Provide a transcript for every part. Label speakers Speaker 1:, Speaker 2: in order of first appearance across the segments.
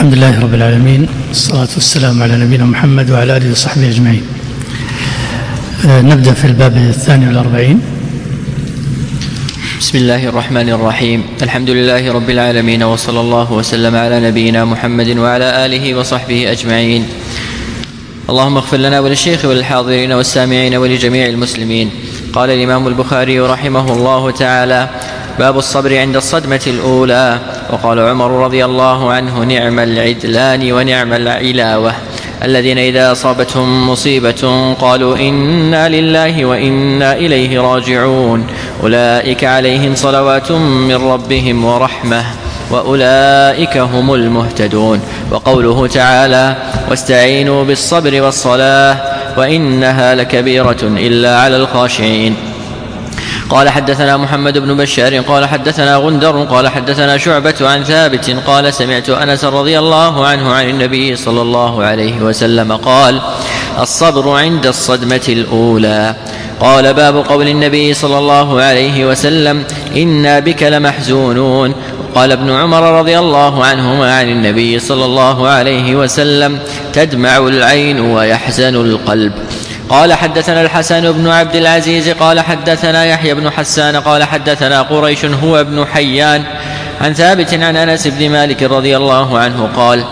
Speaker 1: الحمد لله رب العالمين، والصلاة والسلام على نبينا محمد وعلى آله وصحبه أجمعين. نبدأ في الباب 42.
Speaker 2: بسم الله الرحمن الرحيم. الحمد لله رب العالمين، وصلى الله وسلم على نبينا محمد وعلى آله وصحبه أجمعين. اللهم اغفر لنا وللشيخ وللحاضرين والسامعين ولجميع المسلمين. قال الإمام البخاري رحمه الله تعالى: باب الصبر عند الصدمة الأولى. وقال عمر رضي الله عنه: نعم العدلان ونعم العلاوة الذين إذا أصابتهم مصيبة قالوا إنا لله وإنا إليه راجعون، أولئك عليهم صلوات من ربهم ورحمة وأولئك هم المهتدون. وقوله تعالى: واستعينوا بالصبر والصلاة وإنها لكبيرة إلا على الخاشعين. قال حدثنا محمد بن بشار قال حدثنا غندر قال حدثنا شعبة عن ثابت قال: سمعت أنس رضي الله عنه عن النبي صلى الله عليه وسلم قال: الصبر عند الصدمة الأولى. قال: باب قول النبي صلى الله عليه وسلم: إنا بك لمحزونون. قال ابن عمر رضي الله عنهما عن النبي صلى الله عليه وسلم: تدمع العين ويحزن القلب. قال حدثنا الحسن بن عبد العزيز قال حدثنا يحيى بن حسان قال حدثنا قريش هو ابن حيان عن ثابت عن أنس بن مالك رضي الله عنه قال: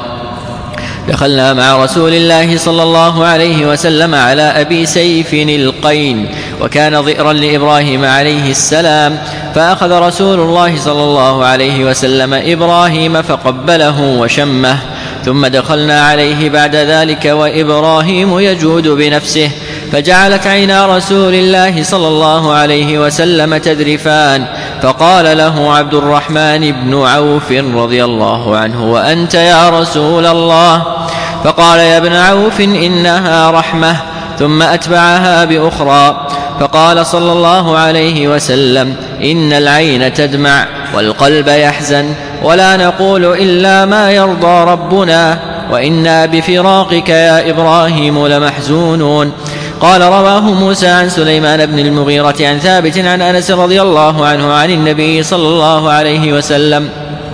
Speaker 2: دخلنا مع رسول الله صلى الله عليه وسلم على أبي سيف القين، وكان ضئرا لإبراهيم عليه السلام، فأخذ رسول الله صلى الله عليه وسلم إبراهيم فقبله وشمه، ثم دخلنا عليه بعد ذلك وإبراهيم يجود بنفسه، فجعلت عينا رسول الله صلى الله عليه وسلم تذرفان، فقال له عبد الرحمن بن عوف رضي الله عنه: وأنت يا رسول الله؟ فقال: يا ابن عوف إنها رحمة. ثم أتبعها بأخرى، فقال صلى الله عليه وسلم: إن العين تدمع والقلب يحزن، ولا نقول إلا ما يرضى ربنا، وإنا بفراقك يا إبراهيم لمحزونون. قال: رواه موسى عن سليمان بن المغيرة عن ثابت عن أنس رضي الله عنه عن النبي صلى الله عليه وسلم.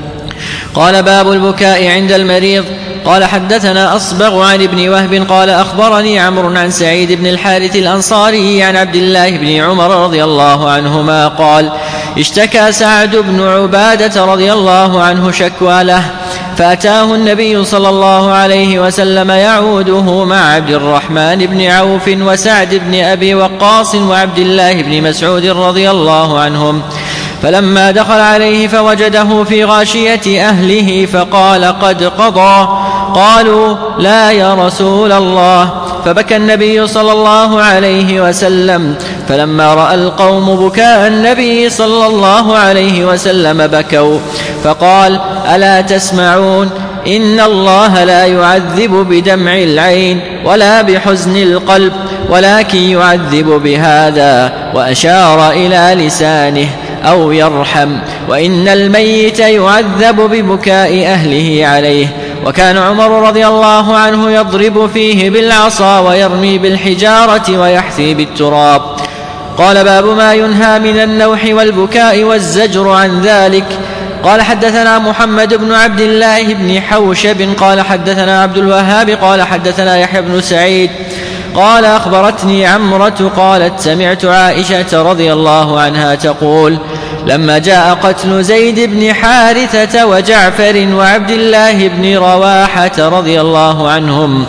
Speaker 2: قال: باب البكاء عند المريض. قال: حدثنا أصبغ عن ابن وهب قال: أخبرني عمرو عن سعيد بن الحارث الأنصاري عن عبد الله بن عمر رضي الله عنهما قال: اشتكى سعد بن عبادة رضي الله عنه شكوى له، فأتاه النبي صلى الله عليه وسلم يعوده مع عبد الرحمن بن عوف وسعد بن أبي وقاص وعبد الله بن مسعود رضي الله عنهم، فلما دخل عليه فوجده في غاشية أهله فقال: قد قضى. قالوا: لا يا رسول الله. فبكى النبي صلى الله عليه وسلم، فلما رأى القوم بكاء النبي صلى الله عليه وسلم بكوا، فقال: ألا تسمعون؟ إن الله لا يعذب بدمع العين ولا بحزن القلب، ولكن يعذب بهذا، وأشار إلى لسانه، أو يرحم، وإن الميت يعذب ببكاء أهله عليه. وكان عمر رضي الله عنه يضرب فيه بالعصا ويرمي بالحجارة ويحثي بالتراب. قال: باب ما ينهى من النوح والبكاء والزجر عن ذلك. قال: حدثنا محمد بن عبد الله بن حوشب قال حدثنا عبد الوهاب قال حدثنا يحيى بن سعيد قال: أخبرتني عمرة قالت: سمعت عائشة رضي الله عنها تقول: لما جاء قتل زيد بن حارثة وجعفر وعبد الله بن رواحة رضي الله عنهم،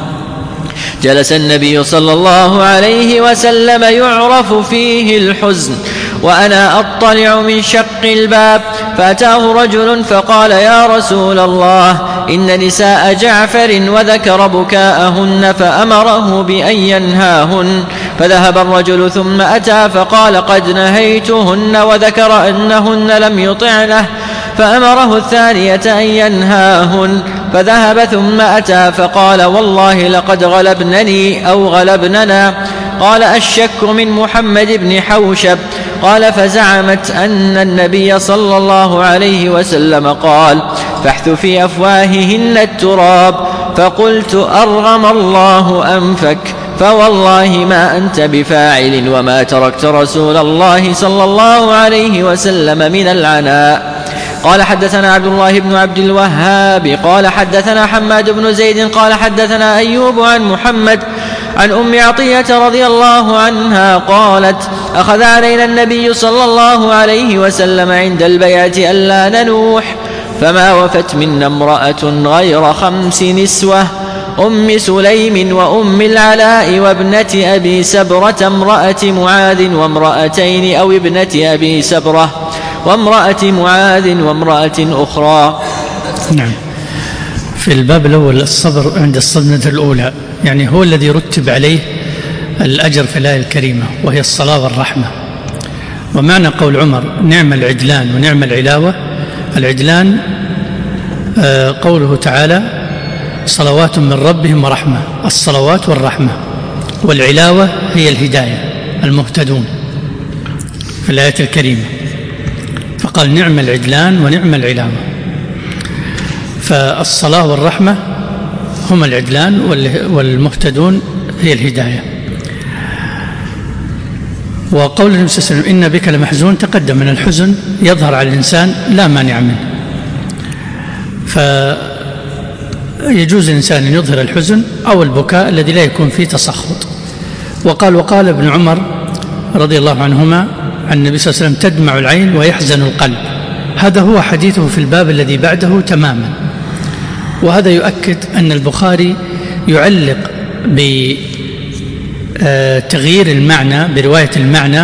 Speaker 2: جلس النبي صلى الله عليه وسلم يعرف فيه الحزن، وأنا أطلع من شق الباب، فأتاه رجل فقال: يا رسول الله، إن نساء جعفر وذكر بكاءهن، فأمره بأن ينهاهن. فذهب الرجل ثم أتى فقال: قد نهيتهن، وذكر أنهن لم يطعنه، فأمره الثانية أن ينهاهن. فذهب ثم أتى فقال: والله لقد غلبنني أو غلبننا. قال: الشك من محمد بن حوشب. قال: فزعمت أن النبي صلى الله عليه وسلم قال: فاحث في أفواههن التراب. فقلت: أرغم الله أنفك، فوالله ما أنت بفاعل، وما تركت رسول الله صلى الله عليه وسلم من العناء. قال حدثنا عبد الله بن عبد الوهاب قال حدثنا حماد بن زيد قال حدثنا أيوب عن محمد عن أم عطية رضي الله عنها قالت أخذ علينا النبي صلى الله عليه وسلم عند البيعة ألا ننوح فما وفت منا امرأة غير 5 نسوة أم سليم وأم العلاء وابنة أبي سبرة امرأة معاذ وامرأتين أو ابنة أبي سبرة وامرأة معاذ وامرأة أخرى.
Speaker 1: نعم. في الباب الأول الصبر عند الصدمة الأولى، يعني هو الذي رتب عليه الأجر في الآية الكريمة وهي الصلاة والرحمة. ومعنى قول عمر نعم العدلان ونعم العلاوة، العدلان قوله تعالى صلوات من ربهم ورحمة، الصلوات والرحمة، والعلاوة هي الهداية المهتدون في الآية الكريمة، فقال نعم العدلان ونعم العلاوة. فالصلاة والرحمة هم العدلان والمهتدون هي الهداية. وقول النبي صلى الله عليه وسلم إن بك لمحزون تقدم من الحزن يظهر على الإنسان لا مانع منه، فيجوز الإنسان أن يظهر الحزن أو البكاء الذي لا يكون فيه تسخط. وقال ابن عمر رضي الله عنهما عن النبي صلى الله عليه وسلم تدمع العين ويحزن القلب. هذا هو حديثه في الباب الذي بعده تماما. وهذا يؤكد أن البخاري يعلق بتغيير المعنى برواية المعنى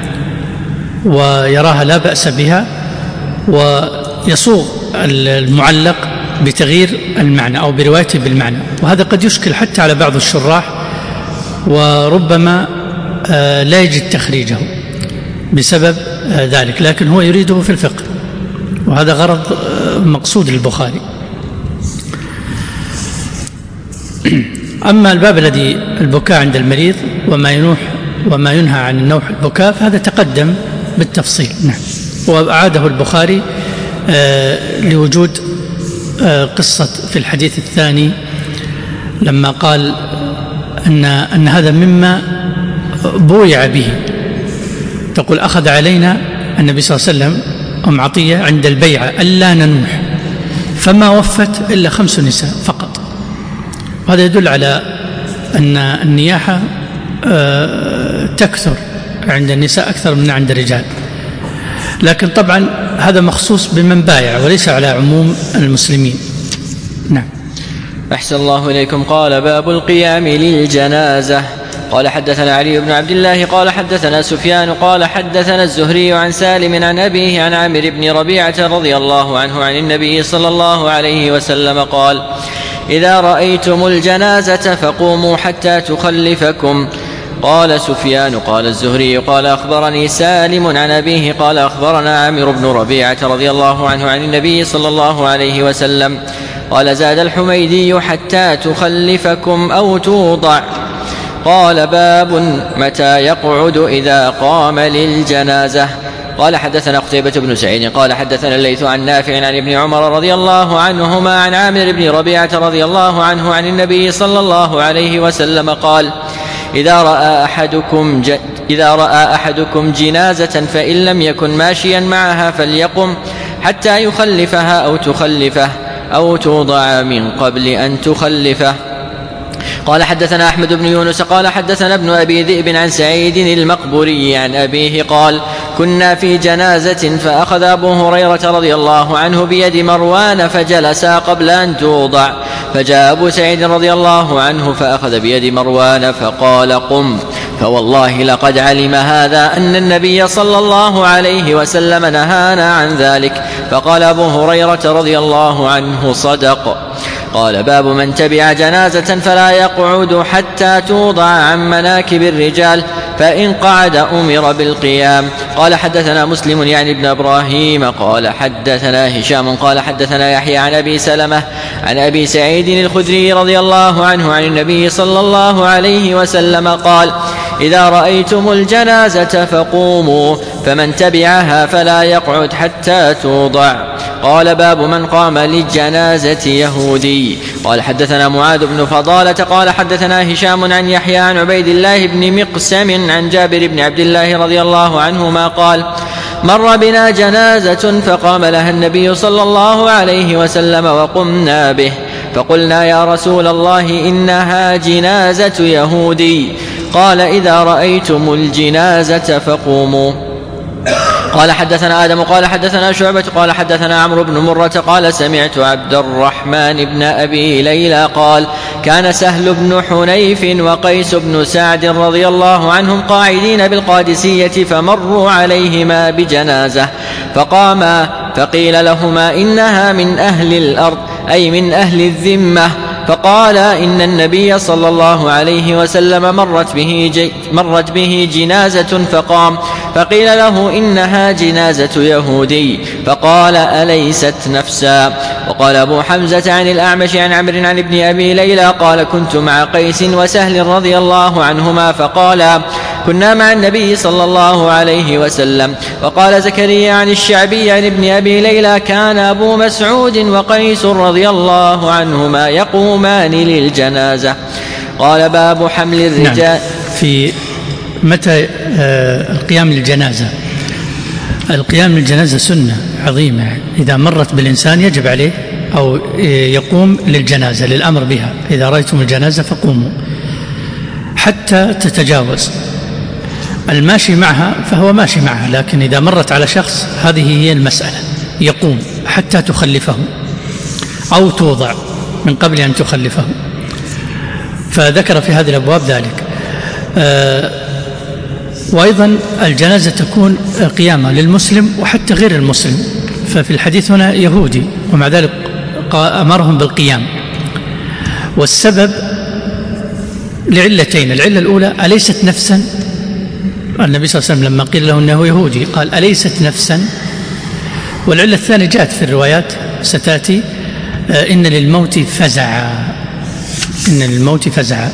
Speaker 1: ويراها لا بأس بها، ويصوغ المعلق بتغيير المعنى أو بروايته بالمعنى. وهذا قد يشكل حتى على بعض الشراح وربما لا يجد تخريجه بسبب ذلك، لكن هو يريده في الفقه، وهذا غرض مقصود للبخاري. أما الباب الذي البكاء عند المريض وما ينهى عن النوح البكاء فهذا تقدم بالتفصيل. نعم. وأعاده البخاري لوجود قصة في الحديث الثاني لما قال أن هذا مما بويع به. تقول أخذ علينا النبي صلى الله عليه وسلم أم عطية عند البيعة ألا ننوح فما وفت إلا 5 نساء فقط. وهذا يدل على أن النياحة تكثر عند النساء أكثر من عند الرجال، لكن طبعا هذا مخصوص بمن بايع وليس على عموم المسلمين. نعم.
Speaker 2: أحسن الله إليكم. قال باب القيام للجنازة. قال حدثنا علي بن عبد الله قال حدثنا سفيان قال حدثنا الزهري عن سالم عن أبيه عن عامر بن ربيعة رضي الله عنه عن النبي صلى الله عليه وسلم قال إذا رأيتم الجنازة فقوموا حتى تخلفكم. قال سفيان قال الزهري قال أخبرني سالم عن أبيه قال أخبرنا عامر بن ربيعة رضي الله عنه عن النبي صلى الله عليه وسلم قال زاد الحميدي حتى تخلفكم أو توضع. قال باب متى يقعد إذا قام للجنازة. قال حدثنا قتيبة بن سعيد قال حدثنا الليث عن نافع عن ابن عمر رضي الله عنهما عن عامر بن ربيعة رضي الله عنه عن النبي صلى الله عليه وسلم قال إذا رأى أحدكم جنازة فإن لم يكن ماشيا معها فليقم حتى يخلفها أو تخلفه أو توضع من قبل أن تخلفه. قال حدثنا أحمد بن يونس قال حدثنا ابن أبي ذئب عن سعيد المقبوري عن أبيه قال كنا في جنازة فأخذ أبو هريرة رضي الله عنه بيد مروان فجلسا قبل أن توضع، فجاء أبو سعيد رضي الله عنه فأخذ بيد مروان فقال قم، فوالله لقد علم هذا أن النبي صلى الله عليه وسلم نهانا عن ذلك. فقال أبو هريرة رضي الله عنه صدق. قال باب من تبع جنازة فلا يقعد حتى توضع عن مناكب الرجال، فإن قعد أمر بالقيام. قال حدثنا مسلم يعني ابن إبراهيم قال حدثنا هشام قال حدثنا يحيى عن أبي سلمة عن أبي سعيد الخدري رضي الله عنه عن النبي صلى الله عليه وسلم قال إذا رأيتم الجنازة فقوموا، فمن تبعها فلا يقعد حتى توضع. قال باب من قام للجنازة يهودي. قال حدثنا معاذ بن فضالة قال حدثنا هشام عن يحيى عن عبيد الله بن مقسم عن جابر بن عبد الله رضي الله عنهما قال مر بنا جنازة فقام لها النبي صلى الله عليه وسلم وقمنا به، فقلنا يا رسول الله إنها جنازة يهودي. قال إذا رأيتم الجنازة فقوموا. قال حدثنا آدم قال حدثنا شعبة قال حدثنا عمرو بن مرة قال سمعت عبد الرحمن بن أبي ليلى قال كان سهل بن حنيف وقيس بن سعد رضي الله عنهم قاعدين بالقادسية فمروا عليهما بجنازة فقاما فقيل لهما إنها من أهل الأرض أي من أهل الذمة، فقال إن النبي صلى الله عليه وسلم مرت به جنازة فقام، فقيل له إنها جنازة يهودي، فقال أليست نفسا. وقال أبو حمزة عن الأعمش عن عمرو عن ابن أبي ليلى قال كنت مع قيس وسهل رضي الله عنهما فقال كنا مع النبي صلى الله عليه وسلم. وقال زكريا عن الشعبي عن ابن أبي ليلى كان أبو مسعود وقيس رضي الله عنهما يقومان للجنازة. قال باب حمل الرجال.
Speaker 1: نعم. في متى القيام للجنازة؟ القيام للجنازة سنة عظيمة، إذا مرت بالإنسان يجب عليه أو يقوم للجنازة للأمر بها، إذا رأيتم الجنازة فقوموا حتى تتجاوز. الماشي معها فهو ماشي معها، لكن إذا مرت على شخص هذه هي المسألة، يقوم حتى تخلفه أو توضع من قبل أن تخلفه. فذكر في هذه الأبواب ذلك. وأيضا الجنازة تكون قيامة للمسلم وحتى غير المسلم، ففي الحديث هنا يهودي ومع ذلك أمرهم بالقيام، والسبب لعلتين. العلة الأولى أليست نفسا، النبي صلى الله عليه وسلم لما قيل له أنه يهودي قال أليست نفسا. والعلة الثانية جاءت في الروايات ستأتي إن للموت فزعا، إن للموت فزعا.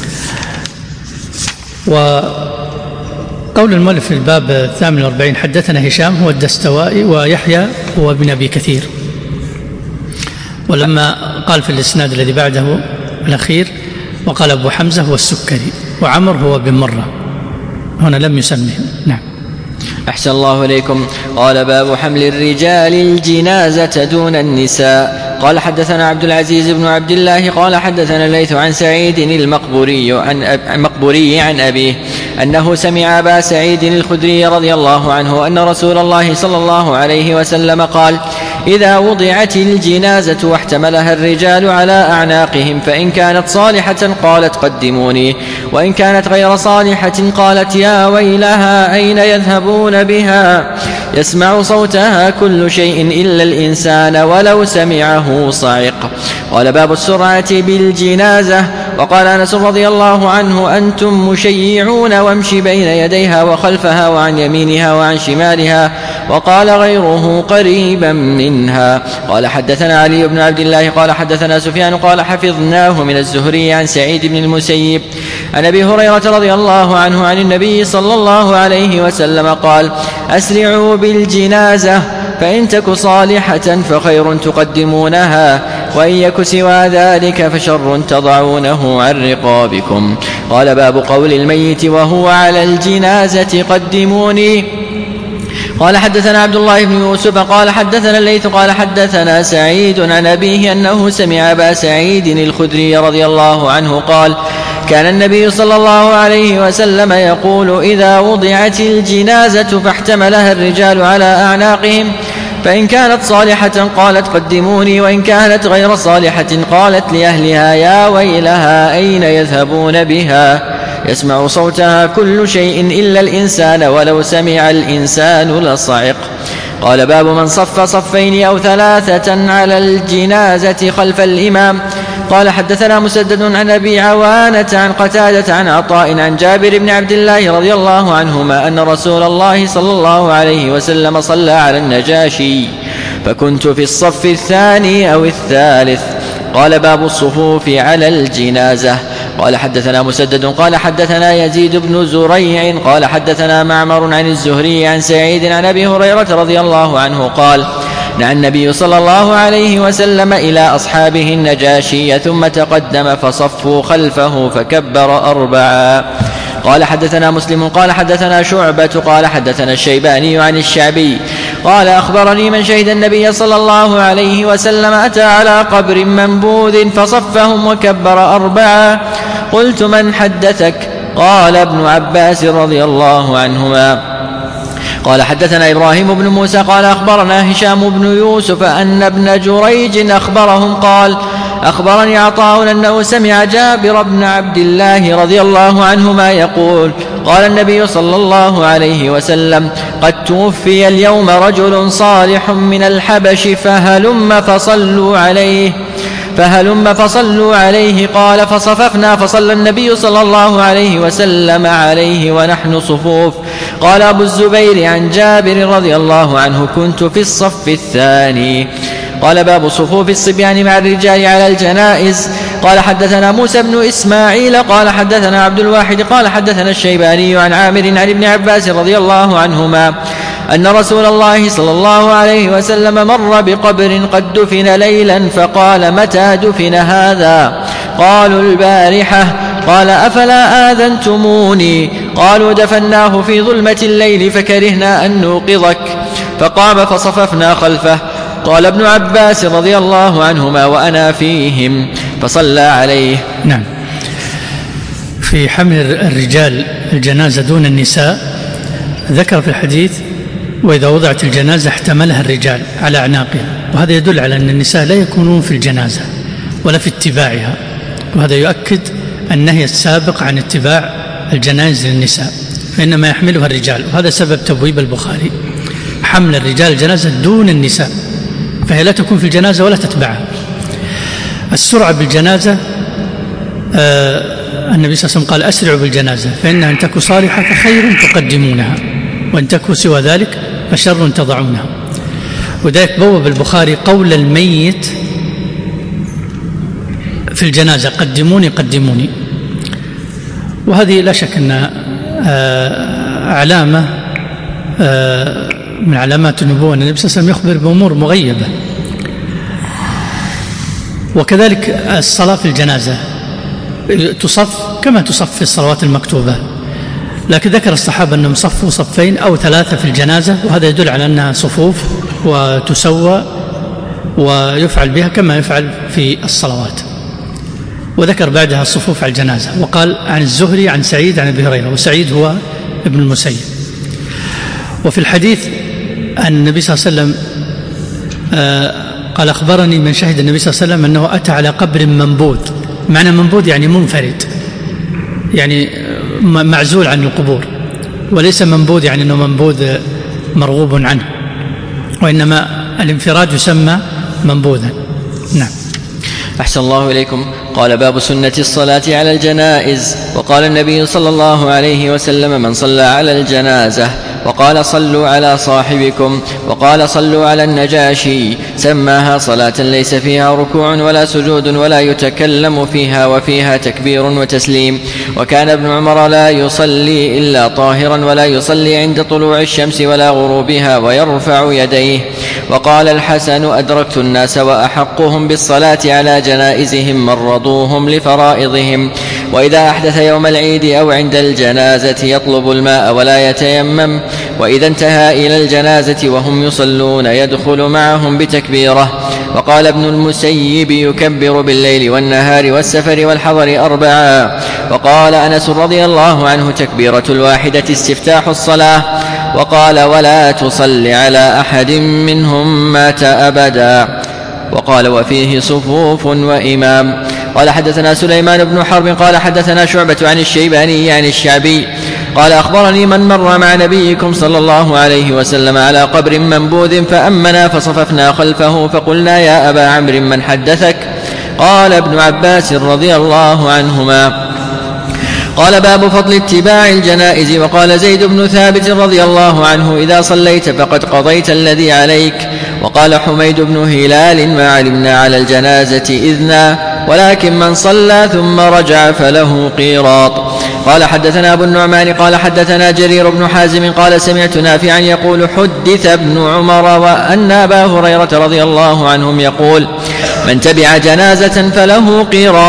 Speaker 1: وقول المؤلف في الباب 48 حدثنا هشام هو الدستوائي ويحيى هو ابن أبي كثير. ولما قال في الإسناد الذي بعده الأخير وقال أبو حمزة هو السكري وعمر هو بن مرة، هنا لم يسمهم. نعم.
Speaker 2: أحسن الله إليكم. قال باب حمل الرجال الجنازة دون النساء. قال حدثنا عبد العزيز بن عبد الله قال حدثنا الليث عن سعيد المقبوري عن أبيه أنه سمع أبا سعيد الخدري رضي الله عنه أن رسول الله صلى الله عليه وسلم قال إذا وضعت الجنازة واحتملها الرجال على أعناقهم فإن كانت صالحة قالت قدموني، وإن كانت غير صالحة قالت يا ويلها أين يذهبون بها، يسمع صوتها كل شيء إلا الإنسان ولو سمعه صعق. قال باب السرعة بالجنازة. وقال أنس رضي الله عنه أنتم مشيعون وامشي بين يديها وخلفها وعن يمينها وعن شمالها، وقال غيره قريبا منها. قال حدثنا علي بن عبد الله قال حدثنا سفيان قال حفظناه من الزهري عن سعيد بن المسيب عن أبي هريرة رضي الله عنه عن النبي صلى الله عليه وسلم قال أسرعوا بالجنازة فإن تك صالحة فخير تقدمونها، وإن يك سوى ذلك فشر تضعونه عن رقابكم. قال باب قول الميت وهو على الجنازة قدموني. قال حدثنا عبد الله بن يوسف قال حدثنا الليث قال حدثنا سعيد عن أبيه أنه سمع أبا سعيد الخدري رضي الله عنه قال كان النبي صلى الله عليه وسلم يقول إذا وضعت الجنازة فاحتملها الرجال على أعناقهم فإن كانت صالحة قالت قدموني، وإن كانت غير صالحة قالت لأهلها يا ويلها أين يذهبون بها، يسمع صوتها كل شيء إلا الإنسان ولو سمع الإنسان لصعق. قال باب من صف صفين أو ثلاثة على الجنازة خلف الإمام. قال حدثنا مسدد عن أبي عوانة عن قتادة عن عطاء عن جابر بن عبد الله رضي الله عنهما أن رسول الله صلى الله عليه وسلم صلى على النجاشي فكنت في الصف الثاني أو الثالث. قال باب الصفوف على الجنازة. قال حدثنا مسدد قال حدثنا يزيد بن زريع قال حدثنا معمر عن الزهري عن سعيد عن أبي هريرة رضي الله عنه قال نعى النبي صلى الله عليه وسلم إلى أصحابه النجاشي ثم تقدم فصفوا خلفه فكبر 4. قال حدثنا مسلم قال حدثنا شعبة قال حدثنا الشيباني عن الشعبي قال أخبرني من شهد النبي صلى الله عليه وسلم أتى على قبر منبوذ فصفهم وكبر 4. قلت من حدثك؟ قال ابن عباس رضي الله عنهما. قال حدثنا إبراهيم بن موسى قال أخبرنا هشام بن يوسف أن ابن جريج أخبرهم قال أخبرني عطاء أنه سمع جابر بن عبد الله رضي الله عنهما يقول قال النبي صلى الله عليه وسلم قد توفي اليوم رجل صالح من الحبش فهلم فصلوا عليه قال فصففنا فصلى النبي صلى الله عليه وسلم عليه ونحن صفوف. قال أبو الزبير عن جابر رضي الله عنه كنت في الصف الثاني. قال باب صفوف الصبيان مع الرجال على الجنائز. قال حدثنا موسى بن إسماعيل قال حدثنا عبد الواحد قال حدثنا الشيباني عن عامر عن ابن عباس رضي الله عنهما أن رسول الله صلى الله عليه وسلم مر بقبر قد دفن ليلا فقال متى دفن هذا؟ قالوا البارحة. قال أفلا آذنتموني؟ قالوا دفناه في ظلمة الليل فكرهنا أن نوقظك. فقام فصففنا خلفه. قال ابن عباس رضي الله عنهما وأنا فيهم فصلى عليه.
Speaker 1: نعم. في حمل الرجال الجنازة دون النساء ذكر في الحديث وإذا وضعت الجنازة احتملها الرجال على أعناقهم، وهذا يدل على أن النساء لا يكونون في الجنازة ولا في اتباعها، وهذا يؤكد النهي السابق عن اتباع الجنائز للنساء، فإنما يحملها الرجال، وهذا سبب تبويب البخاري حمل الرجال الجنازة دون النساء، فهي لا تكون في الجنازة ولا تتبعها. السرعة بالجنازة النبي صلى الله عليه وسلم قال أسرعوا بالجنازة فإنها إن تكن صالحة فخير تقدمونها وإن تكن سوى ذلك فشر تضعونها. وذلك بوب البخاري قول الميت في الجنازة قدموني، وهذه لا شك أنها علامة من علامات النبوة أن النبي صلى الله عليه وسلم يخبر بأمور مغيبة. وكذلك الصلاة في الجنازة تصف كما تصف في الصلوات المكتوبة، لكن ذكر الصحابة أنهم صفوا صفين أو 3 في الجنازة، وهذا يدل على أنها صفوف وتسوى ويفعل بها كما يفعل في الصلوات. وذكر بعدها الصفوف على الجنازة. وقال عن الزهري عن سعيد عن أبي هريرة، وسعيد هو ابن المسيب. وفي الحديث أن النبي صلى الله عليه وسلم قال أخبرني من شهد النبي صلى الله عليه وسلم أنه أتى على قبر منبوذ. معنى منبوذ يعني منفرد، يعني معزول عن القبور، وليس منبوذ يعني أنه منبوذ مرغوب عنه، وإنما الانفراد يسمى منبوذا. نعم.
Speaker 2: أحسن الله إليكم. قال باب سنة الصلاة على الجنائز. وقال النبي صلى الله عليه وسلم من صلى على الجنازة وقال صلوا على صاحبكم وقال صلوا على النجاشي سماها صلاة ليس فيها ركوع ولا سجود ولا يتكلم فيها وفيها تكبير وتسليم. وكان ابن عمر لا يصلي إلا طاهرا ولا يصلي عند طلوع الشمس ولا غروبها ويرفع يديه. وقال الحسن أدركت الناس وأحقهم بالصلاة على جنائزهم مرضوهم لفرائضهم، وإذا أحدث يوم العيد أو عند الجنازة يطلب الماء ولا يتيمم، وإذا انتهى إلى الجنازة وهم يصلون يدخل معهم بتكبيره. وقال ابن المسيب يكبر بالليل والنهار والسفر والحضر 4. وقال أنس رضي الله عنه تكبيرة الواحدة استفتاح الصلاة. وقال ولا تصل على أحد منهم مات أبدا. وقال وفيه صفوف وإمام. قال حدثنا سليمان بن حرب قال حدثنا شعبة عن الشيباني عن الشعبي قال أخبرني من مر مع نبيكم صلى الله عليه وسلم على قبر منبوذ فأمنا فصففنا خلفه فقلنا يا أبا عمرو من حدثك؟ قال ابن عباس رضي الله عنهما. قال باب فضل اتباع الجنائز. وقال زيد بن ثابت رضي الله عنه إذا صليت فقد قضيت الذي عليك. وقال حميد بن هلال ما علمنا على الجنازة إذنا ولكن من صلى ثم رجع فله قيراط. قال حدثنا أبو النعمان قال حدثنا جرير بن حازم قال سمعت نافعا يقول حدث ابن عمر وأن أبا هريرة رضي الله عنهم يقول من تبع جنازة فله قيراط.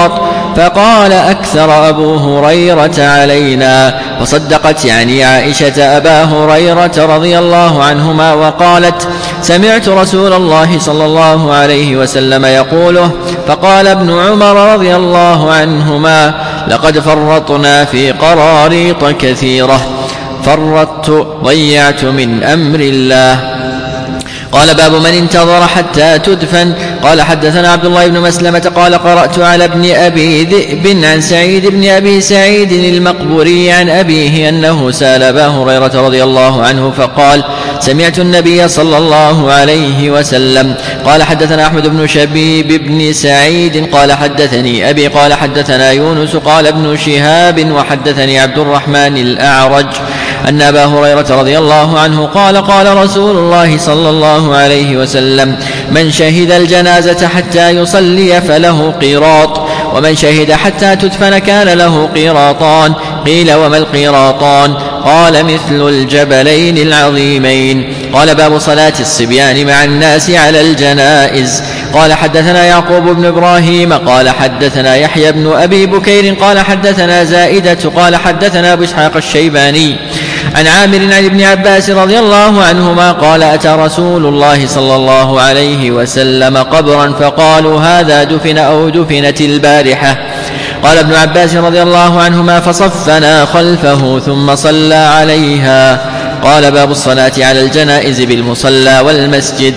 Speaker 2: فقال أكثر أبو هريرة علينا. فصدقت يعني عائشة أبا هريرة رضي الله عنهما وقالت سمعت رسول الله صلى الله عليه وسلم يقوله. فقال ابن عمر رضي الله عنهما لقد فرطنا في قراريط كثيرة فرطت ضيعت من أمر الله. قال باب من انتظر حتى تدفن. قال حدثنا عبد الله بن مسلمة قال قرأت على ابن أبي ذئب عن سعيد بن أبي سعيد المقبوري عن أبيه أنه سأل أبا هريرة رضي الله عنه فقال سمعت النبي صلى الله عليه وسلم. قال حدثنا أحمد بن شبيب بن سعيد قال حدثني أبي قال حدثنا يونس قال ابن شهاب وحدثني عبد الرحمن الأعرج أن أبا هريرة رضي الله عنه قال قال رسول الله صلى الله عليه وسلم من شهد الجنازة حتى يصلي فله قيراط ومن شهد حتى تدفن كان له قيراطان. قيل وما القيراطان؟ قال مثل الجبلين العظيمين. قال باب صلاة الصبيان مع الناس على الجنائز. قال حدثنا يعقوب بن إبراهيم قال حدثنا يحيى بن أبي بكير قال حدثنا زائدة قال حدثنا أبو إسحاق الشيباني عن عامر عن ابن عباس رضي الله عنهما قال أتى رسول الله صلى الله عليه وسلم قبرا فقالوا هذا دفن أو دفنت البارحة. قال ابن عباس رضي الله عنهما فصفنا خلفه ثم صلى عليها. قال باب الصلاة على الجنائز بالمصلى والمسجد.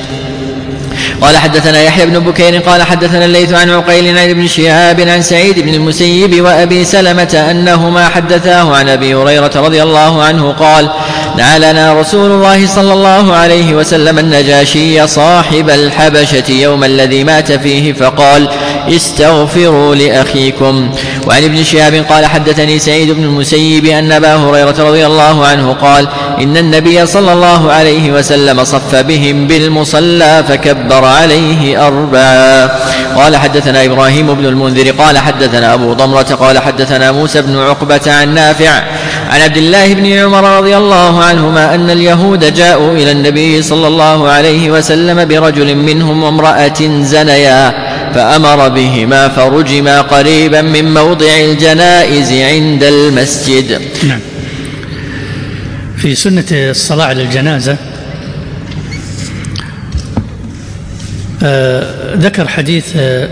Speaker 2: قال حدثنا يحيى بن بكير قال حدثنا الليث عن عقيل عن ابن شهاب عن سعيد بن المسيب وأبي سلمة أنهما حدثاه عن أبي هريرة رضي الله عنه قال نعلنا رسول الله صلى الله عليه وسلم النجاشي صاحب الحبشة يوم الذي مات فيه فقال استغفروا لأخيكم. وعن ابن شهاب قال حدثني سعيد بن المسيب أن أبا هريرة رضي الله عنه قال إن النبي صلى الله عليه وسلم صف بهم بالمصلى فكبر عليه 4. قال حدثنا إبراهيم بن المنذر قال حدثنا أبو ضمرة قال حدثنا موسى بن عقبة عن نافع عن عبد الله بن عمر رضي الله عنهما أن اليهود جاءوا إلى النبي صلى الله عليه وسلم برجل منهم وامرأة زنيا فأمر بهما فرجما قريبا من موضع الجنائز عند المسجد.
Speaker 1: نعم. في سنة الصلاة على الجنازة ذكر حديث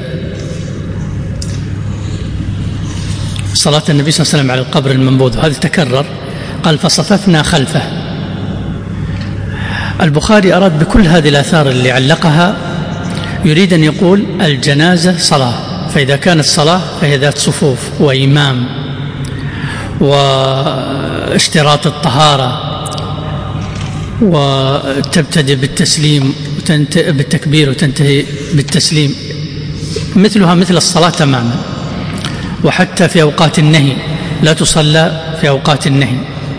Speaker 1: صلاة النبي صلى الله عليه وسلم على القبر المنبوذ وهذا تكرر. قال فصففنا خلفه. البخاري أراد بكل هذه الآثار اللي علقها يريد أن يقول الجنازة صلاة، فإذا كانت صلاة فهي ذات صفوف وإمام واشتراط الطهارة وتبتدئ بالتسليم بالتكبير وتنتهي بالتسليم مثلها مثل الصلاة تماما. وحتى في أوقات النهي لا تصلى في أوقات النهي.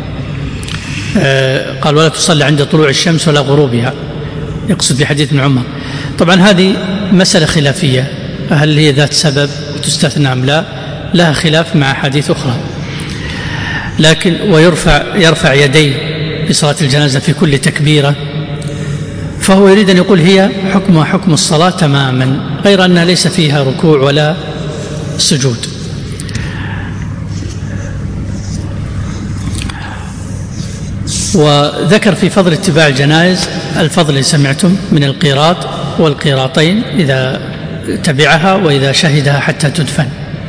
Speaker 1: قال ولا تصلى عند طلوع الشمس ولا غروبها، يقصد في حديث ابن عمر. طبعا هذه مسألة خلافية، هل هي ذات سبب وتستثنى أم لا؟ لها خلاف مع حديث أخرى. لكن يرفع يديه في صلاة الجنازة في كل تكبيرة، فهو يريد أن يقول هي حكمها حكم الصلاة تماما، غير أنها ليس فيها ركوع ولا سجود. وذكر في فضل اتباع الجنائز الفضل اللي سمعتم من القيراط والقيراطين إذا تبعها وإذا شهدها حتى تدفن.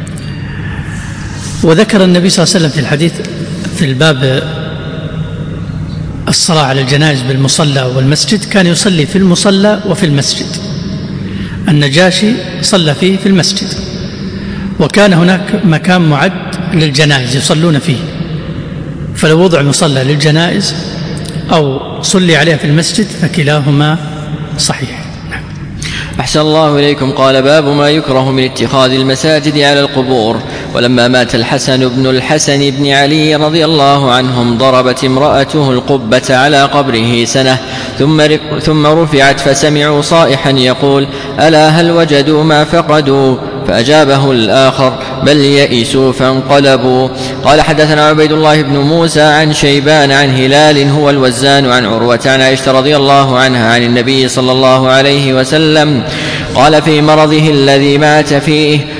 Speaker 1: وذكر النبي صلى الله عليه وسلم في الحديث في الباب الصلاة على الجنائز بالمصلى والمسجد كان يصلي في المصلى وفي المسجد. النجاشي صلى فيه في المسجد، وكان هناك مكان معد للجنائز يصلون فيه، فلو وضع مصلى للجنائز أو صلي عليها في المسجد فكلاهما صحيح.
Speaker 2: أحسن الله إليكم. قال باب ما يكره من اتخاذ المساجد على القبور. ولما مات الحسن بن الحسن بن علي رضي الله عنهم ضربت امرأته القبة على قبره سنة ثم رفعت فسمعوا صائحا يقول ألا هل وجدوا ما فقدوا؟ فأجابه الآخر بل يئسوا فانقلبوا. قال حدثنا عبيد الله بن موسى عن شيبان عن هلال هو الوزان عن عروة عن عائشة رضي الله عنها عن النبي صلى الله عليه وسلم قال في مرضه الذي مات فيه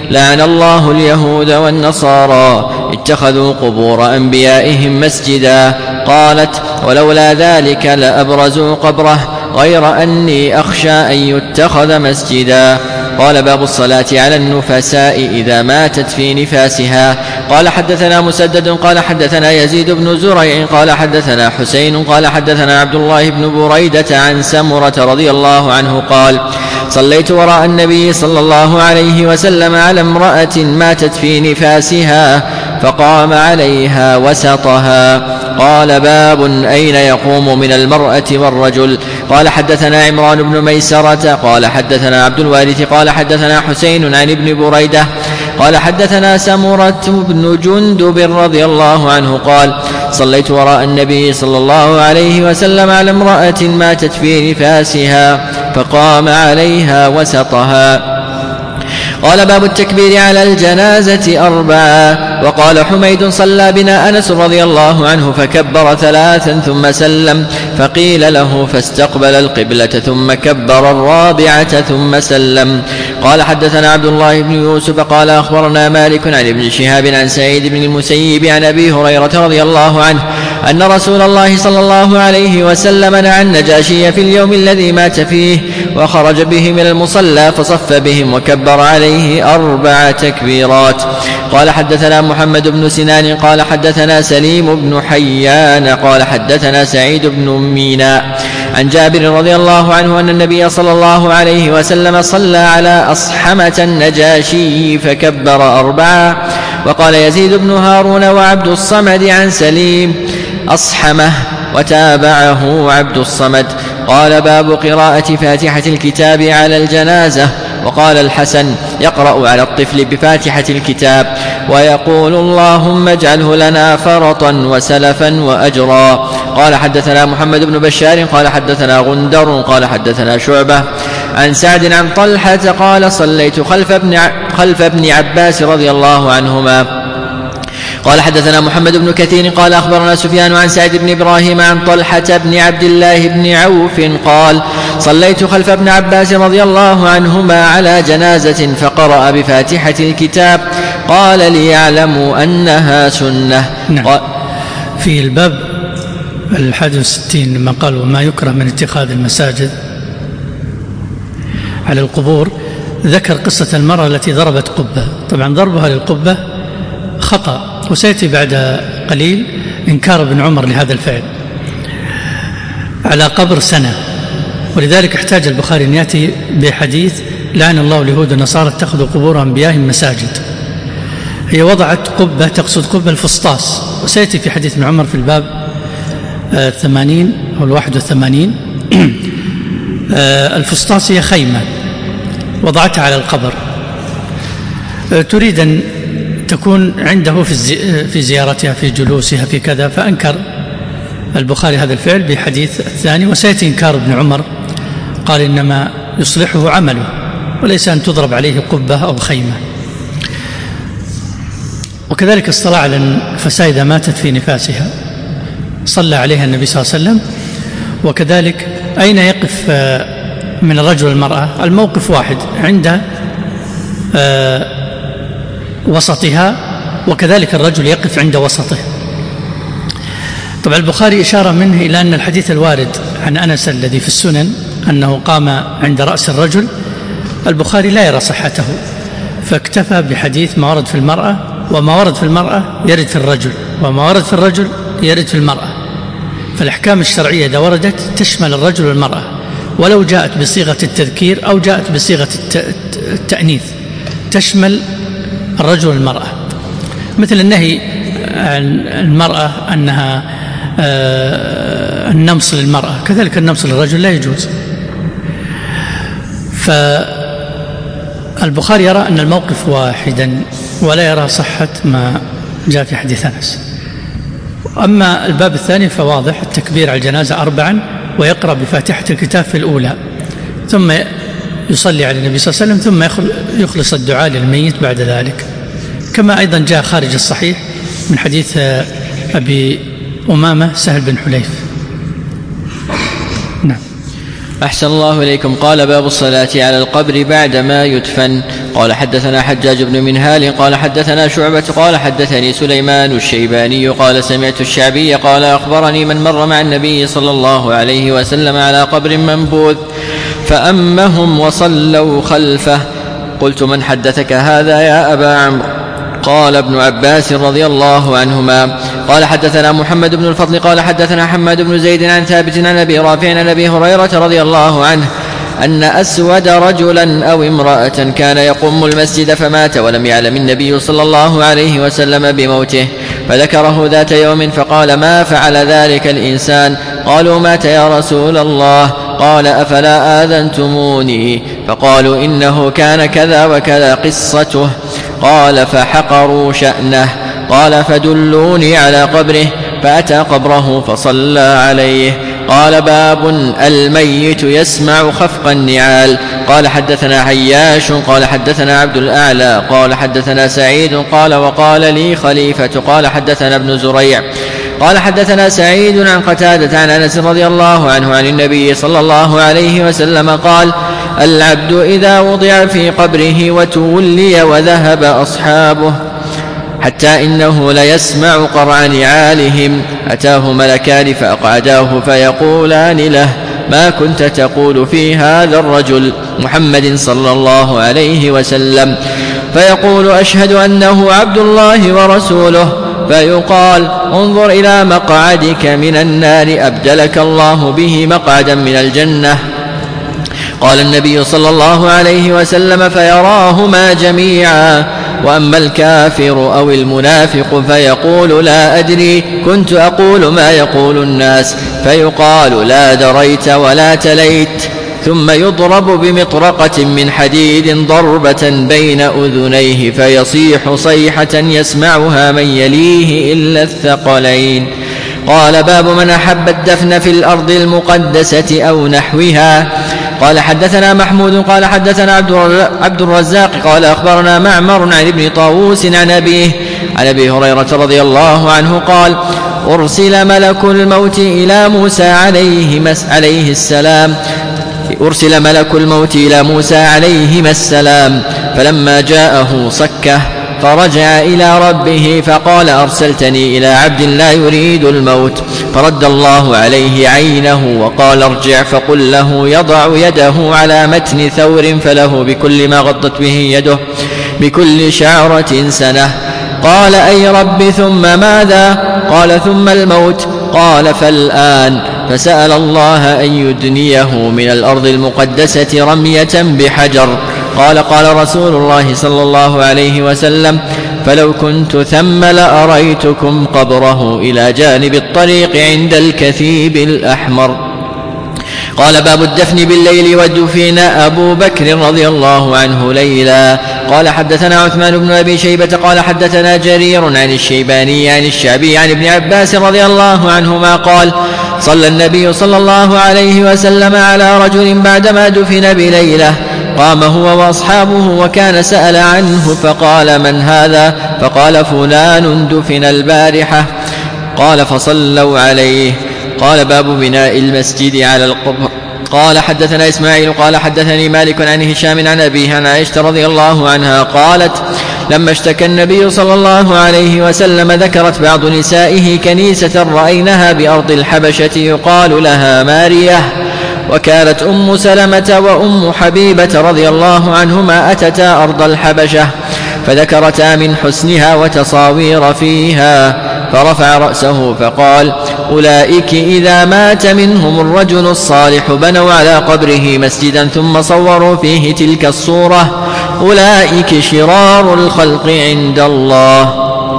Speaker 2: لعن الله اليهود والنصارى اتخذوا قبور أنبيائهم مسجدا. قالت: ولولا ذلك لأبرزوا قبره غير أني أخشى أن يتخذ مسجدا. قال: باب الصلاة على النفساء إذا ماتت في نفاسها. قال: حدثنا مسدد قال حدثنا يزيد بن زريع قال حدثنا حسين قال حدثنا عبد الله بن بريدة عن سمرة رضي الله عنه قال: صليت وراء النبي صلى الله عليه وسلم على امرأة ماتت في نفاسها فقام عليها وسطها. قال: باب أين يقوم من المرأة والرجل. قال: حدثنا عمران بن ميسرة قال حدثنا عبد الوارث قال حدثنا حسين عن ابن بريدة قال حدثنا سمرة بن جندب رضي الله عنه قال: صليت وراء النبي صلى الله عليه وسلم على امرأة ماتت في نفاسها فقام عليها وسطها. قال: باب التكبير على الجنازة 4. وقال حميد: صلى بنا أنس رضي الله عنه فكبر 3 ثم سلم، فقيل له فاستقبل القبلة ثم كبر 4 ثم سلم. قال: حدثنا عبد الله بن يوسف قال أخبرنا مالك عن ابن شهاب عن سعيد بن المسيب عن أبي هريرة رضي الله عنه أن رسول الله صلى الله عليه وسلم نعى النجاشي في اليوم الذي مات فيه وخرج بهم إلى المصلى فصف بهم وكبر عليه 4 تكبيرات. قال: حدثنا محمد بن سنان قال حدثنا سليم بن حيان قال حدثنا سعيد بن ميناء عن جابر رضي الله عنه أن النبي صلى الله عليه وسلم صلى على أصحمة النجاشي فكبر 4. وقال يزيد بن هارون وعبد الصمد عن سليم أصحمه وتابعه عبد الصمد. قال: باب قراءة فاتحة الكتاب على الجنازة. وقال الحسن: يقرأ على الطفل بفاتحة الكتاب ويقول: اللهم اجعله لنا فرطا وسلفا وأجرا. قال: حدثنا محمد بن بشار قال حدثنا غندر قال حدثنا شعبة عن سعد عن طلحة قال: صليت خلف ابن عباس رضي الله عنهما. قال: حدثنا محمد بن كثير قال أخبرنا سفيان عن سعد بن إبراهيم عن طلحة بن عبد الله بن عوف قال: صليت خلف ابن عباس رضي الله عنهما على جنازة فقرأ بفاتحة الكتاب قال: ليعلموا أنها سنة.
Speaker 1: نعم. في الباب 61 لما قالوا ما يكره من اتخاذ المساجد على القبور، ذكر قصة المرأة التي ضربت قبة. طبعا ضربها للقبة خطأ، وسيأتي بعد قليل إنكار ابن عمر لهذا الفعل على قبر سنة. ولذلك احتاج البخاري أن يأتي بحديث: لعن الله اليهود والنصارى اتخذوا قبور أنبيائهم مساجد. هي وضعت قبة، تقصد قبة الفسطاس، وسيأتي في حديث ابن عمر في الباب 80 أو 81. الفسطاس هي خيمة وضعتها على القبر، تريد أن تكون عنده في زيارتها في جلوسها في كذا، فأنكر البخاري هذا الفعل بحديث الثاني. وسيأتي إنكار ابن عمر، قال: إنما يصلحه عمله وليس أن تضرب عليه قبة أو خيمة. وكذلك الصلاة على النفساء إذا ماتت في نفاسها صلى عليها النبي صلى الله عليه وسلم. وكذلك أين يقف من الرجل والمرأة؟ الموقف واحد عند وسطها، وكذلك الرجل يقف عند وسطه. طبعا البخاري إشارة منه إلى أن الحديث الوارد عن أنس الذي في السنن أنه قام عند رأس الرجل، البخاري لا يرى صحته، فاكتفى بحديث ما ورد في المرأة، وما ورد في المرأة يرد في الرجل، وما ورد في الرجل يرد في المرأة. فالأحكام الشرعية إذا وردت تشمل الرجل والمرأة، ولو جاءت بصيغة التذكير أو جاءت بصيغة التأنيث تشمل الرجل والمرأة. مثل النهي عن المرأة أنها النمص للمرأة، كذلك النمص للرجل لا يجوز. فالبخاري يرى أن الموقف واحدا ولا يرى صحة ما جاء في حديث أنس. أما الباب الثاني فواضح: التكبير على الجنازة 4 ويقرأ بفاتحة الكتاب في الأولى، ثم يصلي على النبي صلى الله عليه وسلم، ثم يخلص الدعاء للميت بعد ذلك، كما أيضا جاء خارج الصحيح من حديث أبي أمامة سهل بن حليف. نعم.
Speaker 2: أحسن الله إليكم. قال باب الصلاة على القبر بعدما يدفن. قال حدثنا حجاج بن منهال قال حدثنا شعبة قال حدثني سليمان الشيباني قال سمعت الشعبي قال أخبرني من مر مع النبي صلى الله عليه وسلم على قبر منبوذ فأمهم وصلوا خلفه. قلت من حدثك هذا يا أبا عمرو؟ قال ابن عباس رضي الله عنهما. قال حدثنا محمد بن الفضل قال حدثنا حماد بن زيد عن ثابت عن أبي رافع عن أبي هريرة رضي الله عنه أن أسود رجلا أو امرأة كان يقوم المسجد فمات ولم يعلم النبي صلى الله عليه وسلم بموته، فذكره ذات يوم فقال ما فعل ذلك الإنسان؟ قالوا مات يا رسول الله. قال أفلا آذنتموني؟ فقالوا إنه كان كذا وكذا قصته. قال فحقروا شأنه. قال فدلوني على قبره، فأتى قبره فصلى عليه. قال باب الميت يسمع خفق النعال. قال حدثنا عياش قال حدثنا عبد الأعلى قال حدثنا سعيد قال وقال لي خليفة قال حدثنا ابن زريع قال حدثنا سعيد عن قتادة عن أنس رضي الله عنه عن النبي صلى الله عليه وسلم قال العبد إذا وضع في قبره وتولي وذهب أصحابه حتى إنه ليسمع قرع نعالهم أتاه ملكان فأقعداه فيقولان له ما كنت تقول في هذا الرجل محمد صلى الله عليه وسلم؟ فيقول أشهد أنه عبد الله ورسوله. فيقال انظر إلى مقعدك من النار أبدلك الله به مقعدا من الجنة. قال النبي صلى الله عليه وسلم فيراهما جميعا. وأما الكافر أو المنافق فيقول لا أدري كنت أقول ما يقول الناس، فيقال لا دريت ولا تليت، ثم يضرب بمطرقة من حديد ضربة بين أذنيه فيصيح صيحة يسمعها من يليه إلا الثقلين. قال باب من أحب الدفن في الأرض المقدسة أو نحوها. قال حدثنا محمود قال حدثنا عبد الرزاق قال أخبرنا معمر عن ابن طاووس عن أبيه عن أبي هريرة رضي الله عنه قال أرسل ملك الموت إلى موسى عليه السلام فلما جاءه صكه فرجع إلى ربه فقال أرسلتني إلى عبد لا يريد الموت، فرد الله عليه عينه وقال ارجع فقل له يضع يده على متن ثور فله بكل ما غضت به يده بكل شعرة سنة. قال أي رب ثم ماذا؟ قال ثم الموت. قال فالآن. فسأل الله أن يدنيه من الأرض المقدسة رمية بحجر. قال رسول الله صلى الله عليه وسلم فلو كنت ثم لأريتكم قبره إلى جانب الطريق عند الكثيب الأحمر. قال باب الدفن بالليل ودفن أبو بكر رضي الله عنه ليلا. قال حدثنا عثمان بن أبي شيبة قال حدثنا جرير عن الشيباني عن الشعبي عن ابن عباس رضي الله عنهما قال صلى النبي صلى الله عليه وسلم على رجل بعدما دفن بليلة، قام هو وأصحابه وكان سأل عنه فقال من هذا؟ فقال فلان دفن البارحة. قال فصلوا عليه. قال باب بناء المسجد على القبر. قال حدثنا إسماعيل قال حدثني مالك عن هشام عن أبيه عن عائشة رضي الله عنها قالت لما اشتكى النبي صلى الله عليه وسلم ذكرت بعض نسائه كنيسة رأيناها بأرض الحبشة يقال لها مارية، وكانت أم سلمة وأم حبيبة رضي الله عنهما أتتا أرض الحبشة فذكرتا من حسنها وتصاوير فيها، فرفع رأسه فقال أولئك إذا مات منهم الرجل الصالح بنوا على قبره مسجدا ثم صوروا فيه تلك الصورة، أولئك شرار الخلق عند الله.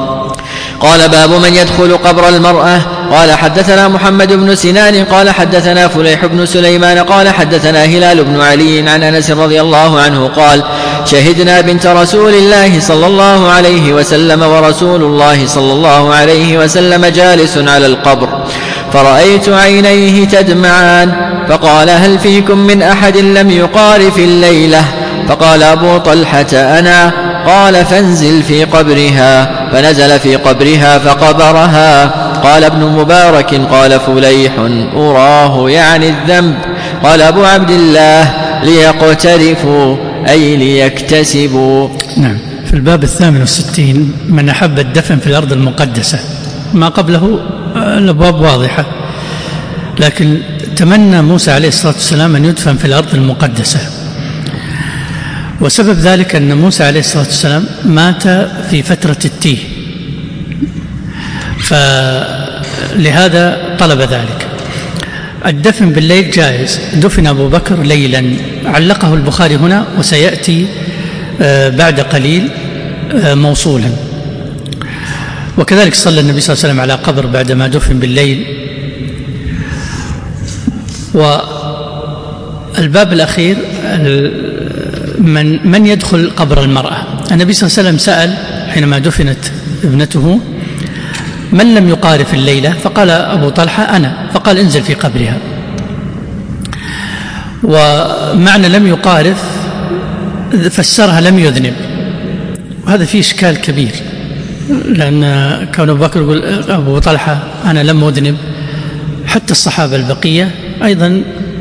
Speaker 2: قال باب من يدخل قبر المرأة. قال حدثنا محمد بن سنان قال حدثنا فليح بن سليمان قال حدثنا هلال بن علي عن أنس رضي الله عنه قال شهدنا بنت رسول الله صلى الله عليه وسلم ورسول الله صلى الله عليه وسلم جالس على القبر، فرأيت عينيه تدمعان، فقال هل فيكم من أحد لم يقارف الليلة؟ فقال أبو طلحة أنا. قال فانزل في قبرها، فنزل في قبرها فقبرها. قال ابن مبارك قال فليح أراه يعني الذنب. قال أبو عبد الله ليقترفوا أي ليكتسبوا.
Speaker 1: نعم. في الباب 68 من أحب الدفن في الأرض المقدسة، ما قبله الأبواب واضحة، لكن تمنى موسى عليه الصلاة والسلام أن يدفن في الأرض المقدسة، وسبب ذلك أن موسى عليه الصلاة والسلام مات في فترة التيه، فلهذا طلب ذلك. الدفن بالليل جائز، دفن أبو بكر ليلا، علقه البخاري هنا وسيأتي بعد قليل موصولا. وكذلك صلى النبي صلى الله عليه وسلم على قبر بعدما دفن بالليل. والباب الأخير من يدخل قبر المرأة. النبي صلى الله عليه وسلم سأل حينما دفنت ابنته من لم يقارف الليلة، فقال أبو طلحة أنا، فقال انزل في قبرها. ومعنى لم يقارف فسرها لم يذنب، وهذا فيه إشكال كبير، لأن كون أبو بكر يقول أبو طلحة أنا لم أذنب، حتى الصحابة البقية أيضا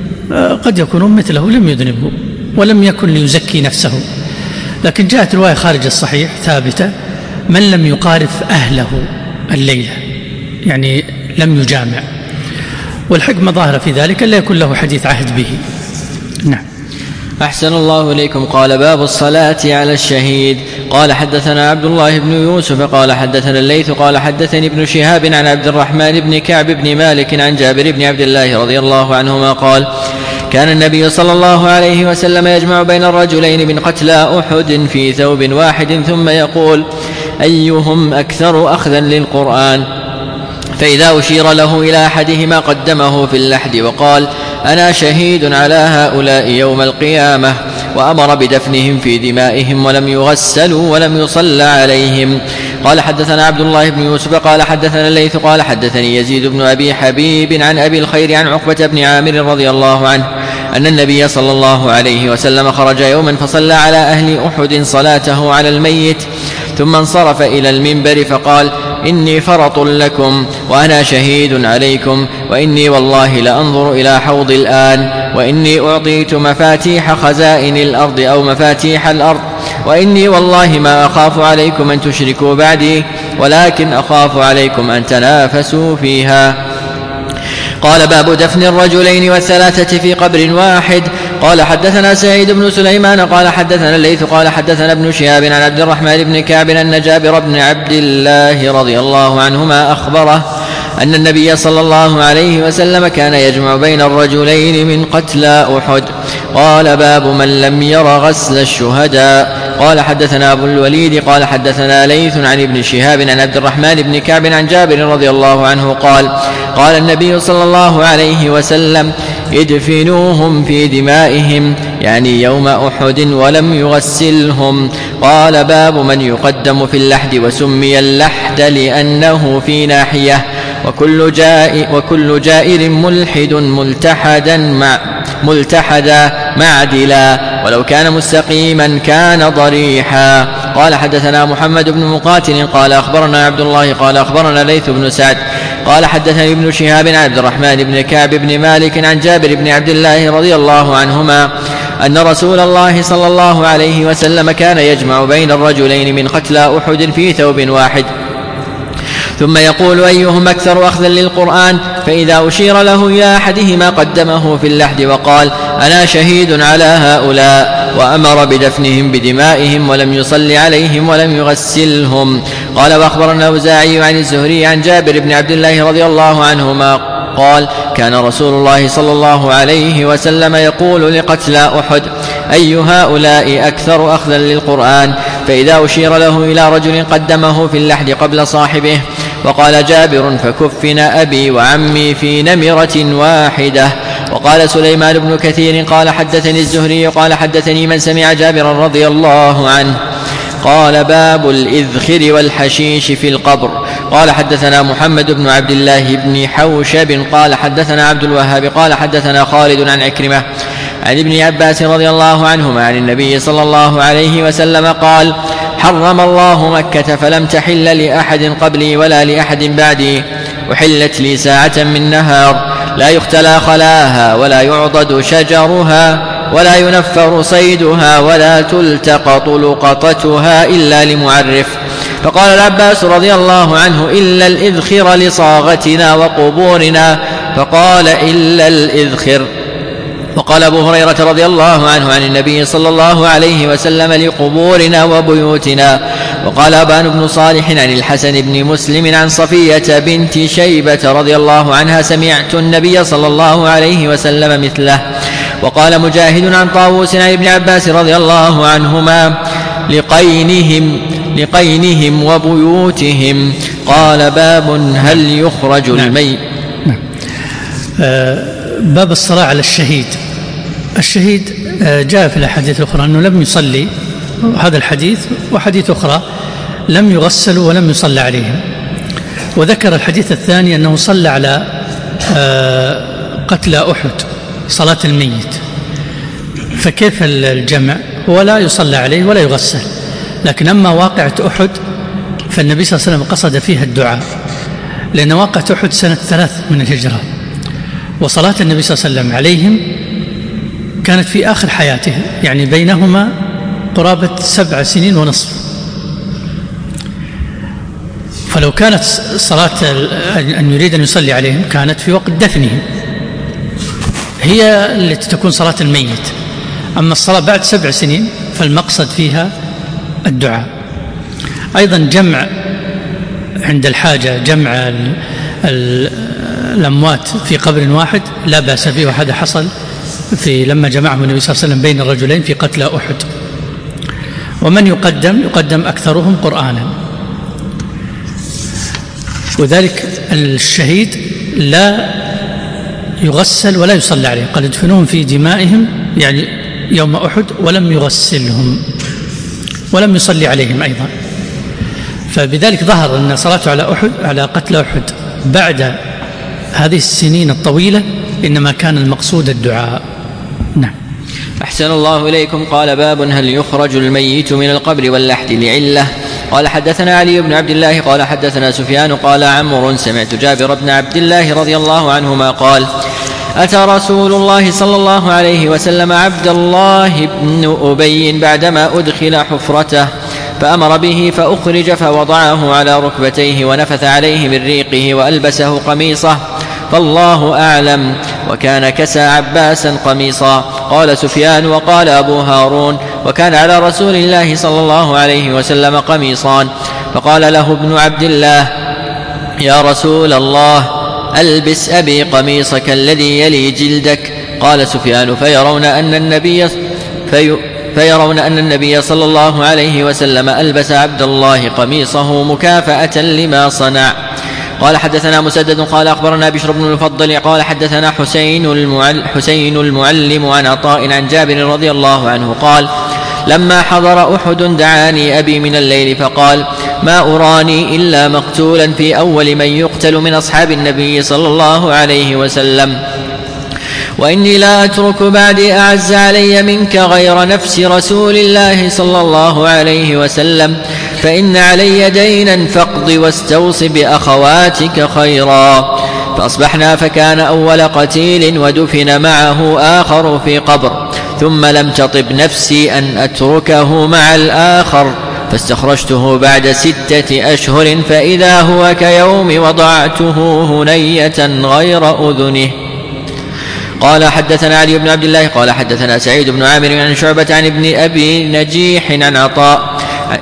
Speaker 1: قد يكونون مثله لم يذنبوا ولم يكن ليزكي نفسه، لكن جاءت رواية خارج الصحيح ثابتة من لم يقارف أهله الليلة، يعني لم يجامع، والحكمة ظاهرة في ذلك لا يكون له حديث عهد به. نعم.
Speaker 2: أحسن الله إليكم. قال باب الصلاة على الشهيد. قال حدثنا عبد الله بن يوسف قال حدثنا الليث قال حدثني ابن شهاب عن عبد الرحمن بن كعب بن مالك عن جابر بن عبد الله رضي الله عنهما قال كان النبي صلى الله عليه وسلم يجمع بين الرجلين من قتلى أحد في ثوب واحد ثم يقول أيهم أكثر أخذا للقرآن، فإذا أشير له إلى أحدهما قدمه في اللحد وقال أنا شهيد على هؤلاء يوم القيامة، وأمر بدفنهم في دمائهم ولم يغسلوا ولم يصلى عليهم. قال حدثنا عبد الله بن يوسف قال حدثنا الليث قال حدثني يزيد بن أبي حبيب عن أبي الخير عن عقبة بن عامر رضي الله عنه أن النبي صلى الله عليه وسلم خرج يوما فصلى على أهل أحد صلاته على الميت، ثم انصرف إلى المنبر فقال إني فرط لكم وأنا شهيد عليكم، وإني والله لأنظر إلى حوض الآن، وإني أعطيت مفاتيح خزائن الأرض أو مفاتيح الأرض، وإني والله ما أخاف عليكم أن تشركوا بعدي، ولكن أخاف عليكم أن تنافسوا فيها. قال باب دفن الرجلين والثلاثة في قبر واحد. قال حدثنا سعيد بن سليمان قال حدثنا الليث قال حدثنا ابن شهاب عن عبد الرحمن بن كعب أن جابر بن عبد الله رضي الله عنهما أخبره أن النبي صلى الله عليه وسلم كان يجمع بين الرجلين من قتلى أحد. قال باب من لم ير غسل الشهداء. قال حدثنا أبو الوليد قال حدثنا ليث عن ابن شهاب عن عبد الرحمن بن كعب عن جابر رضي الله عنه قال النبي صلى الله عليه وسلم ادفنوهم في دمائهم، يعني يوم أحد، ولم يغسلهم. قال باب من يقدم في اللحد، وسمي اللحد لأنه في ناحية، وكل جائر ملحد ملتحدا معدلا، ولو كان مستقيما كان ضريحا. قال حدثنا محمد بن مقاتل قال أخبرنا عبد الله قال أخبرنا ليث بن سعد قال حدثني ابن شهاب عن عبد الرحمن بن كعب بن مالك عن جابر بن عبد الله رضي الله عنهما أن رسول الله صلى الله عليه وسلم كان يجمع بين الرجلين من قتلى أحد في ثوب واحد، ثم يقول أيهم أكثر أخذا للقرآن، فإذا أشير له إلى أحدهما قدمه في اللحد وقال أنا شهيد على هؤلاء، وأمر بدفنهم بدمائهم ولم يصل عليهم ولم يغسلهم. قال وأخبرنا الأوزاعي عن الزهري عن جابر بن عبد الله رضي الله عنهما قال كان رسول الله صلى الله عليه وسلم يقول لقتلى أحد أي هؤلاء أكثر أخذا للقرآن، فإذا أشير له إلى رجل قدمه في اللحد قبل صاحبه. وقال جابر فكفن أبي وعمي في نمرة واحدة. وقال سليمان بن كثير قال حدثني الزهري قال حدثني من سمع جابرا رضي الله عنه. قال باب الإذخر والحشيش في القبر. قال حدثنا محمد بن عبد الله بن حوشب قال حدثنا عبد الوهاب قال حدثنا خالد عن عكرمة عن ابن عباس رضي الله عنهما عن النبي صلى الله عليه وسلم قال حرم الله مكة فلم تحل لأحد قبلي ولا لأحد بعدي، أحلت لي ساعة من نهار، لا يختلى خلاها ولا يعضد شجرها ولا ينفر صيدها ولا تلتقط لقطتها إلا لمعرف. فقال العباس رضي الله عنه: إلا الإذخر لصاغتنا وقبورنا. فقال: إلا الإذخر. وقال أبو هريرة رضي الله عنه عن النبي صلى الله عليه وسلم: لقبورنا وبيوتنا. وقال أبان بن صالح عن الحسن بن مسلم عن صفية بنت شيبة رضي الله عنها: سمعت النبي صلى الله عليه وسلم مثله. وقال مجاهد عن طاووس عن ابن عباس رضي الله عنهما: لقينهم وبيوتهم. قال: باب هل يخرج الميت.
Speaker 1: باب الصلاة على الشهيد. الشهيد جاء في الأحاديث الأخرى أنه لم يصلي، هذا الحديث وحديث أخرى لم يغسلوا ولم يصلى عليهم. وذكر الحديث الثاني أنه صلى على قتلى أحد صلاة الميت، فكيف الجمع؟ ولا يصلى عليه ولا يغسل. لكن أما واقعة أحد فالنبي صلى الله عليه وسلم قصد فيها الدعاء، لأن واقعة أحد سنة 3 من الهجرة، وصلاة النبي صلى الله عليه وسلم عليهم كانت في آخر حياته، يعني بينهما قرابة 7 سنين ونصف. فلو كانت صلاة أن يريد أن يصلي عليهم كانت في وقت دفنهم، هي التي تكون صلاة الميت. أما الصلاة بعد 7 سنين فالمقصد فيها الدعاء. أيضا جمع عند الحاجة، جمع الأموات في قبر واحد لا بأس به، وهذا حصل لما جمعهم النبي صلى الله عليه وسلم بين الرجلين في قتلى أحد. ومن يقدم أكثرهم قرآنا. وذلك الشهيد لا يغسل ولا يصلى عليه، قال ادفنوهم في دمائهم يعني يوم أحد ولم يغسلهم ولم يصلي عليهم أيضا. فبذلك ظهر أن صلاته على قتلى أحد بعد هذه السنين الطويلة إنما كان المقصود الدعاء. نعم.
Speaker 2: أحسن الله إليكم. قال: باب هل يخرج الميت من القبر واللحد لعلة. قال: حدثنا علي بن عبد الله قال: حدثنا سفيان قال: عمرو سمعت جابر بن عبد الله رضي الله عنهما قال: أتى رسول الله صلى الله عليه وسلم عبد الله بن أبي بعدما أدخل حفرته، فأمر به فأخرج فوضعه على ركبتيه ونفث عليه من ريقه وألبسه قميصه، فالله أعلم. وكان كسى عباسا قميصا. قال سفيان: وقال أبو هارون: وكان على رسول الله صلى الله عليه وسلم قميصان. فقال له ابن عبد الله: يا رسول الله، ألبس أبي قميصك الذي يلي جلدك. قال سفيان: فيرون أن النبي صلى الله عليه وسلم ألبس عبد الله قميصه مكافأة لما صنع. قال: حدثنا مسدد قال: أخبرنا بشر بن المفضل قال: حدثنا حسين المعلم عن عطاء عن جابر رضي الله عنه قال: لما حضر أحد دعاني أبي من الليل فقال: ما أراني إلا مقتولا في أول من يقتل من أصحاب النبي صلى الله عليه وسلم، وإني لا أترك بعدي أعز علي منك غير نفس رسول الله صلى الله عليه وسلم، فإن علي دينا فاقض واستوص بأخواتك خيرا. فأصبحنا فكان أول قتيل ودفن معه آخر في قبر، ثم لم تطب نفسي أن أتركه مع الآخر، فاستخرجته بعد 6 أشهر فإذا هو كيوم وضعته هنية غير أذنه. قال: حدثنا علي بن عبد الله قال: حدثنا سعيد بن عامر عن شعبة عن ابن أبي نجيح عن عطاء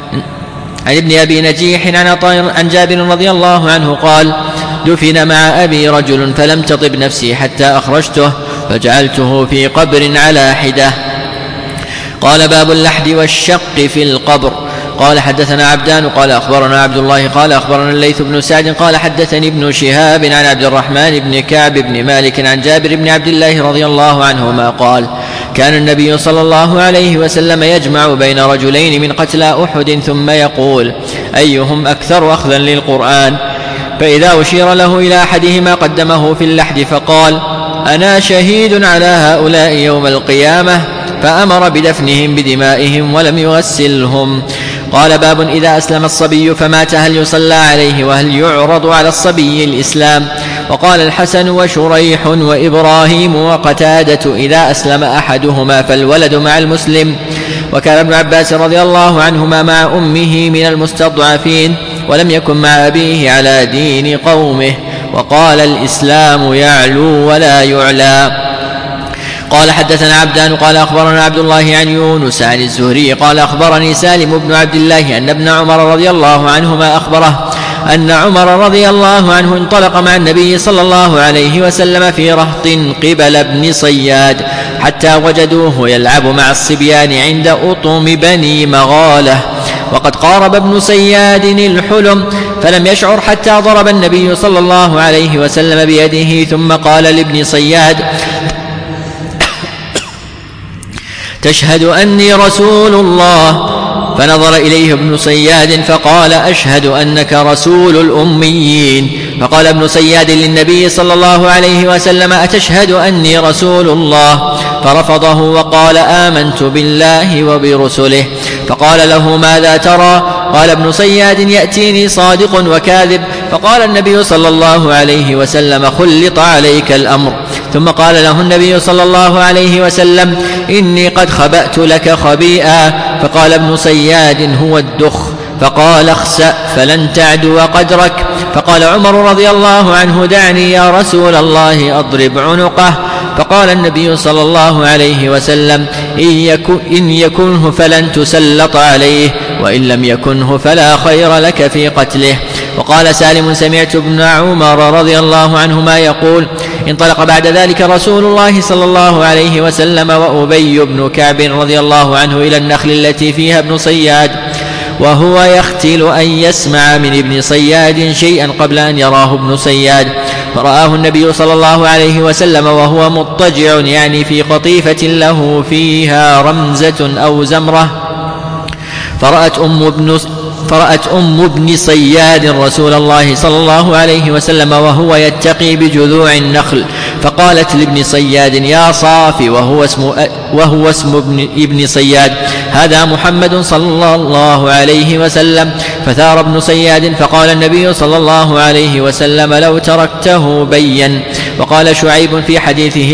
Speaker 2: عن جابر رضي الله عنه قال: دفن مع أبي رجل فلم تطب نفسي حتى أخرجته فجعلته في قبر على حدة. قال: باب اللحد والشق في القبر. قال: حدثنا عبدان قال: أخبرنا عبد الله قال: أخبرنا الليث بن سعد قال: حدثني ابن شهاب عن عبد الرحمن بن كعب بن مالك عن جابر بن عبد الله رضي الله عنهما قال: كان النبي صلى الله عليه وسلم يجمع بين رجلين من قتلى أحد ثم يقول: أيهم أكثر أخذا للقرآن؟ فإذا أشير له إلى أحدهما قدمه في اللحد فقال: أنا شهيد على هؤلاء يوم القيامة، فأمر بدفنهم بدمائهم ولم يغسلهم. قال: باب إذا أسلم الصبي فمات هل يصلى عليه وهل يعرض على الصبي الإسلام؟ وقال الحسن وشريح وإبراهيم وقتادة إذا أسلم أحدهما فالولد مع المسلم. وكان ابن عباس رضي الله عنهما مع أمه من المستضعفين ولم يكن مع أبيه على دين قومه. وقال الإسلام يعلو ولا يعلى. قال حدثنا عبدان قال أخبرنا عبد الله عن يونس عن الزهري قال أخبرني سالم بن عبد الله أن ابن عمر رضي الله عنهما أخبره أن عمر رضي الله عنه انطلق مع النبي صلى الله عليه وسلم في رهط قبل ابن صياد حتى وجدوه يلعب مع الصبيان عند أطم بني مغالة، وقد قارب ابن صياد الحلم فلم يشعر حتى ضرب النبي صلى الله عليه وسلم بيده، ثم قال لابن صياد: تشهد أني رسول الله؟ فنظر إليه ابن صياد فقال: أشهد أنك رسول الأميين. فقال ابن صياد للنبي صلى الله عليه وسلم: أتشهد أني رسول الله؟ فرفضه وقال: آمنت بالله وبرسله. فقال له: ماذا ترى؟ قال ابن صياد: يأتيني صادق وكاذب. فقال النبي صلى الله عليه وسلم: خلط عليك الأمر. ثم قال له النبي صلى الله عليه وسلم: إني قد خبأت لك خبيئا. فقال ابن صياد: هو الدخ. فقال: اخسأ فلن تعدو قدرك. فقال عمر رضي الله عنه: دعني يا رسول الله أضرب عنقه. فقال النبي صلى الله عليه وسلم: إن يكنه فلن تسلط عليه، وإن لم يكنه فلا خير لك في قتله. وقال سالم: سمعت ابن عمر رضي الله عنهما يقول: انطلق بعد ذلك رسول الله صلى الله عليه وسلم وأبي بن كعب رضي الله عنه إلى النخل التي فيها ابن صياد، وهو يختل أن يسمع من ابن صياد شيئا قبل أن يراه ابن صياد. فرآه النبي صلى الله عليه وسلم وهو مضطجع يعني في قطيفة له فيها رمزة أو زمرة. فرأت أم ابن صياد رسول الله صلى الله عليه وسلم وهو يتقي بجذوع النخل، فقالت لابن صياد: يا صافي، وهو اسم ابن صياد: هذا محمد صلى الله عليه وسلم. فثار ابن صياد فقال النبي صلى الله عليه وسلم: لو تركته بين. وقال شعيب في حديثه: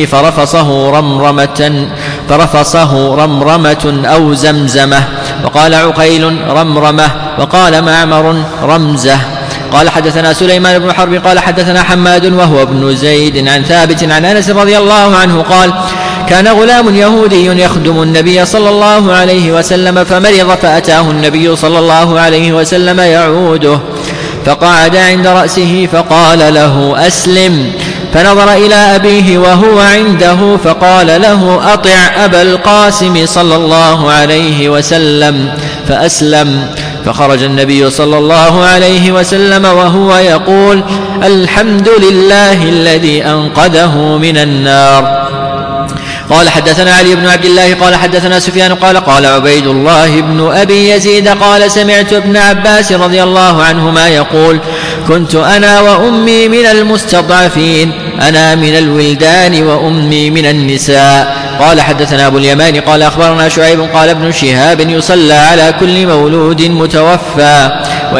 Speaker 2: فرفصه رمرمة أو زمزمة. وقال عقيل: رمرمة. وقال معمر: رمزة. قال حدثنا سليمان بن حرب قال حدثنا حماد وهو ابن زيد عن ثابت عن أنس رضي الله عنه قال: كان غلام يهودي يخدم النبي صلى الله عليه وسلم فمرض، فأتاه النبي صلى الله عليه وسلم يعوده، فقعد عند رأسه فقال له: أسلم. فنظر إلى أبيه وهو عنده فقال له: أطع أبا القاسم صلى الله عليه وسلم، فأسلم. فخرج النبي صلى الله عليه وسلم وهو يقول: الحمد لله الذي أنقذه من النار. قال حدثنا علي بن عبد الله قال حدثنا سفيان قال عبيد الله بن أبي يزيد قال: سمعت ابن عباس رضي الله عنهما يقول: كنت أنا وأمي من المستضعفين، أنا من الولدان وأمي من النساء. قال حدثنا أبو اليمان قال أخبرنا شعيب قال ابن شهاب: يصلى على كل مولود متوفى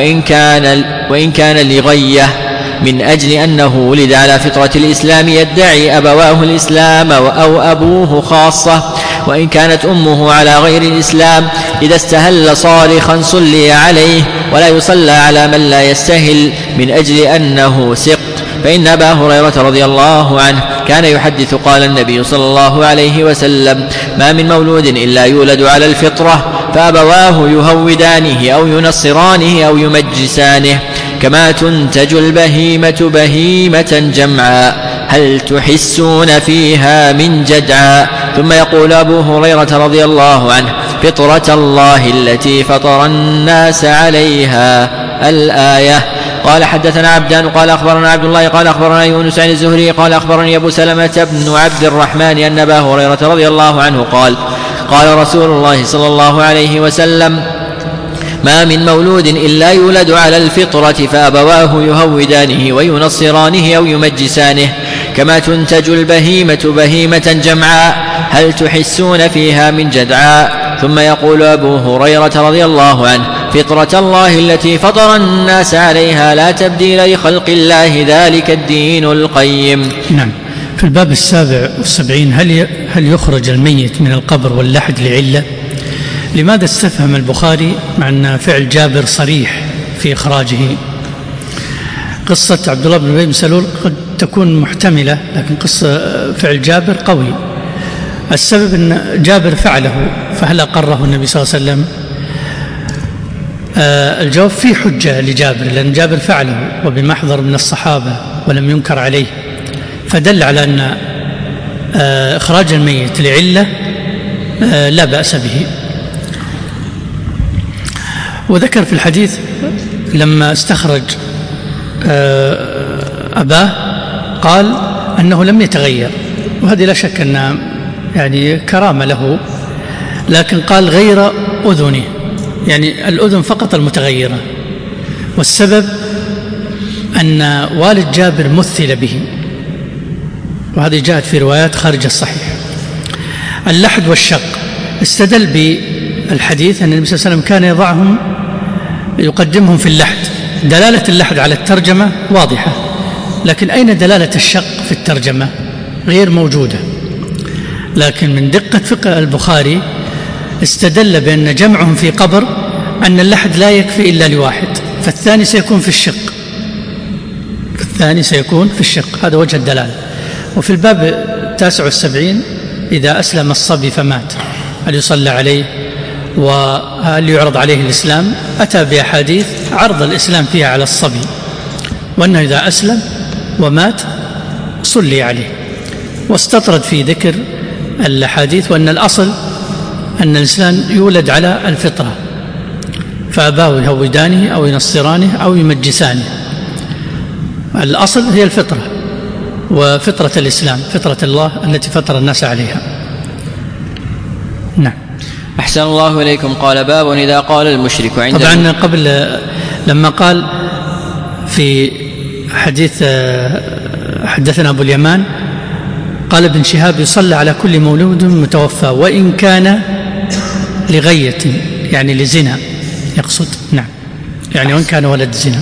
Speaker 2: وإن كان لغية، من أجل أنه ولد على فطرة الإسلام يدعي أبواه الإسلام أو أبوه خاصة، وإن كانت أمه على غير الإسلام إذا استهل صارخا صلي عليه، ولا يصلى على من لا يستهل من أجل أنه سقط. فإن أبا هريرة رضي الله عنه كان يحدث قال النبي صلى الله عليه وسلم: ما من مولود إلا يولد على الفطرة، فأبواه يهودانه أو ينصرانه أو يمجسانه، كما تنتج البهيمة بهيمة جمعاء، هل تحسون فيها من جدعاء. ثم يقول أبو هريرة رضي الله عنه: فطرة الله التي فطر الناس عليها، الآية. قال حدثنا عبدان قال أخبرنا عبد الله قال أخبرنا يونس عن الزهري قال أخبرني أبو سلمة بن عبد الرحمن أن أبا هريرة رضي الله عنه قال رسول الله صلى الله عليه وسلم: ما من مولود إلا يولد على الفطرة، فأبواه يهودانه وينصرانه أو يمجسانه، كما تنتج البهيمة بهيمة جمعاء، هل تحسون فيها من جدعاء. ثم يقول أبو هريرة رضي الله عنه: فطرة الله التي فطر الناس عليها لا تبديل لخلق الله ذلك الدين القيم.
Speaker 1: نعم. في الباب 77 هل يخرج الميت من القبر واللحد لعلة؟ لماذا استفهم البخاري مع أن فعل جابر صريح في إخراجه؟ قصة عبد الله بن أبي بن سلول قد تكون محتملة، لكن قصة فعل جابر قوي. السبب أن جابر فعله، فهل أقره النبي صلى الله عليه وسلم؟ الجواب فيه حجة لجابر، لأن جابر فعله وبمحضر من الصحابة ولم ينكر عليه، فدل على أن إخراج الميت لعلة لا بأس به. وذكر في الحديث لما استخرج أباه قال أنه لم يتغير، وهذه لا شك أنها يعني كرامة له، لكن قال غير أذنه، يعني الأذن فقط المتغيرة. والسبب أن والد جابر مثل به، وهذه جاءت في روايات خارج الصحيح. اللحد والشق استدل بالحديث أن النبي صلى الله عليه وسلم كان يضعهم يقدمهم في اللحد. دلالة اللحد على الترجمة واضحة، لكن أين دلالة الشق في الترجمة؟ غير موجودة. لكن من دقة فقه البخاري استدل بأن جمعهم في قبر أن اللحد لا يكفي إلا لواحد، فالثاني سيكون في الشق. هذا وجه الدلالة. وفي الباب 79 إذا أسلم الصبي فمات هل يصلى عليه وهل يعرض عليه الإسلام؟ أتى بأحاديث عرض الإسلام فيها على الصبي، وأنه إذا أسلم ومات صلي عليه، واستطرد في ذكر الحديث وأن الأصل أن الإنسان يولد على الفطرة، فأباه يهودانه أو ينصرانه أو يمجسانه. الأصل هي الفطرة، وفطرة الإسلام فطرة الله التي فطر الناس عليها. نعم.
Speaker 2: أحسن الله إليكم. قال باب إذا قال المشرك عند
Speaker 1: طبعا قبل لما قال في حديث حدثنا أبو اليمان قال ابن شهاب يصلى على كل مولود متوفى وإن كان لغية، يعني لزنا يقصد. نعم، يعني وإن كان ولد زنا.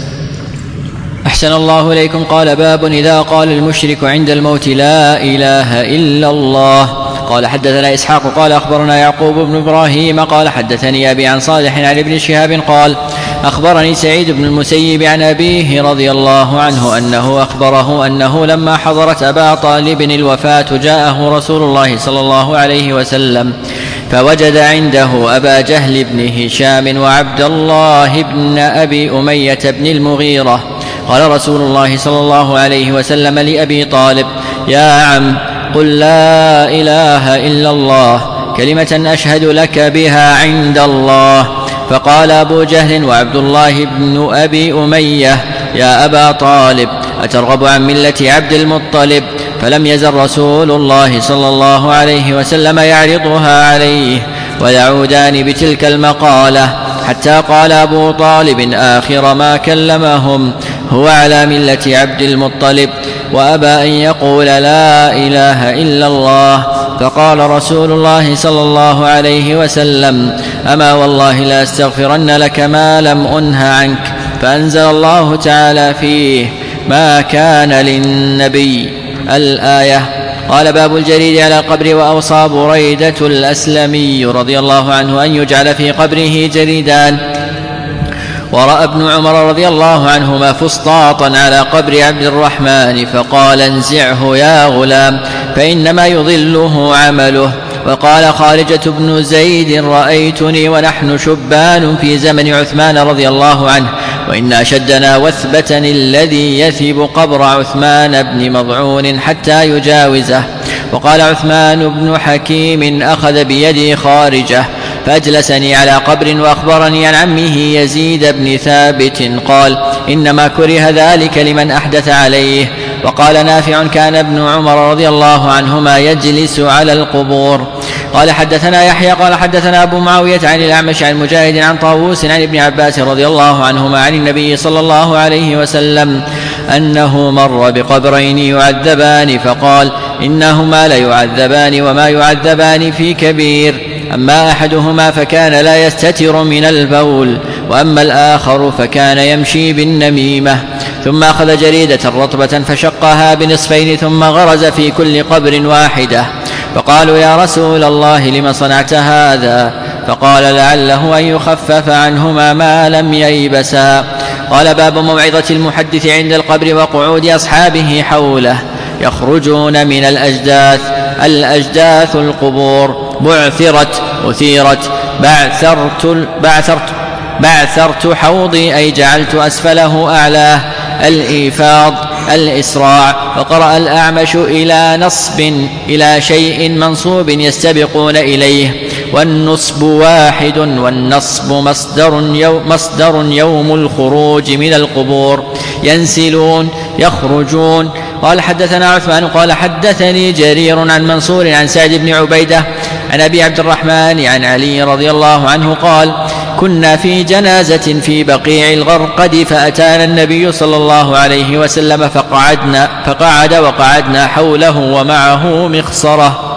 Speaker 2: أحسن الله إليكم. قال باب إذا قال المشرك عند الموت لا إله إلا الله. قال حدثنا إسحاق قال أخبرنا يعقوب بن إبراهيم قال حدثني أبي عن صالح عن ابن شهاب قال أخبرني سعيد بن المسيب عن أبيه رضي الله عنه أنه أخبره أنه لما حضرت أبا طالب الوفاة جاءه رسول الله صلى الله عليه وسلم فوجد عنده أبا جهل بن هشام وعبد الله بن أبي أمية بن المغيرة. قال رسول الله صلى الله عليه وسلم لأبي طالب يا عم قل لا إله إلا الله كلمة أشهد لك بها عند الله. فقال أبو جهل وعبد الله بن أبي أمية يا أبا طالب أترغب عن ملة عبد المطلب؟ فلم يزل رسول الله صلى الله عليه وسلم يعرضها عليه ويعودان بتلك المقالة حتى قال أبو طالب آخر ما كلمهم هو على ملة عبد المطلب وأبى أن يقول لا إله إلا الله. فقال رسول الله صلى الله عليه وسلم أما والله لا أستغفرن لك ما لم أنه عنك. فأنزل الله تعالى فيه ما كان للنبي الآية. قال باب الجريد على القبر. وأوصى بريدة الأسلمي رضي الله عنه أن يجعل في قبره جريدان. ورأى ابن عمر رضي الله عنهما فسطاطا على قبر عبد الرحمن فقال انزعه يا غلام فإنما يضله عمله. وقال خارجة بن زيد رأيتني ونحن شبان في زمن عثمان رضي الله عنه وإن أشدنا وثبة الذي يثب قبر عثمان بن مضعون حتى يجاوزه. وقال عثمان بن حكيم أخذ بيدي خارجة فأجلسني على قبر وأخبرني عن عمه يزيد بن ثابت قال إنما كره ذلك لمن أحدث عليه. وقال نافع كان ابن عمر رضي الله عنهما يجلس على القبور. قال حدثنا يحيى قال حدثنا أبو معاوية عن الأعمش عن مجاهد عن طاووس عن ابن عباس رضي الله عنهما عن النبي صلى الله عليه وسلم أنه مر بقبرين يعذبان فقال إنهما ليعذبان وما يعذبان في كبير. أما أحدهما فكان لا يستتر من البول وأما الآخر فكان يمشي بالنميمة. ثم أخذ جريدة رطبة فشقها بنصفين ثم غرز في كل قبر واحدة. فقالوا يا رسول الله لم صنعت هذا؟ فقال لعله أن يخفف عنهما ما لم ييبسا. قال باب موعظة المحدث عند القبر وقعود أصحابه حوله. يخرجون من الأجداث القبور. بعثرت أثيرت. بعثرت حوضي أي جعلت أسفله أعلاه. الإيفاض الإسراع. وقرأ الأعمش إلى نصب إلى شيء منصوب يستبقون إليه. والنصب واحد والنصب مصدر يوم الخروج من القبور. ينسلون يخرجون. قال حدثنا عثمان قال حدثني جرير عن منصور عن سعد بن عبيدة عن أبي عبد الرحمن عن علي رضي الله عنه قال كنا في جنازة في بقيع الغرقد فأتانا النبي صلى الله عليه وسلم فقعد وقعدنا حوله ومعه مخصرة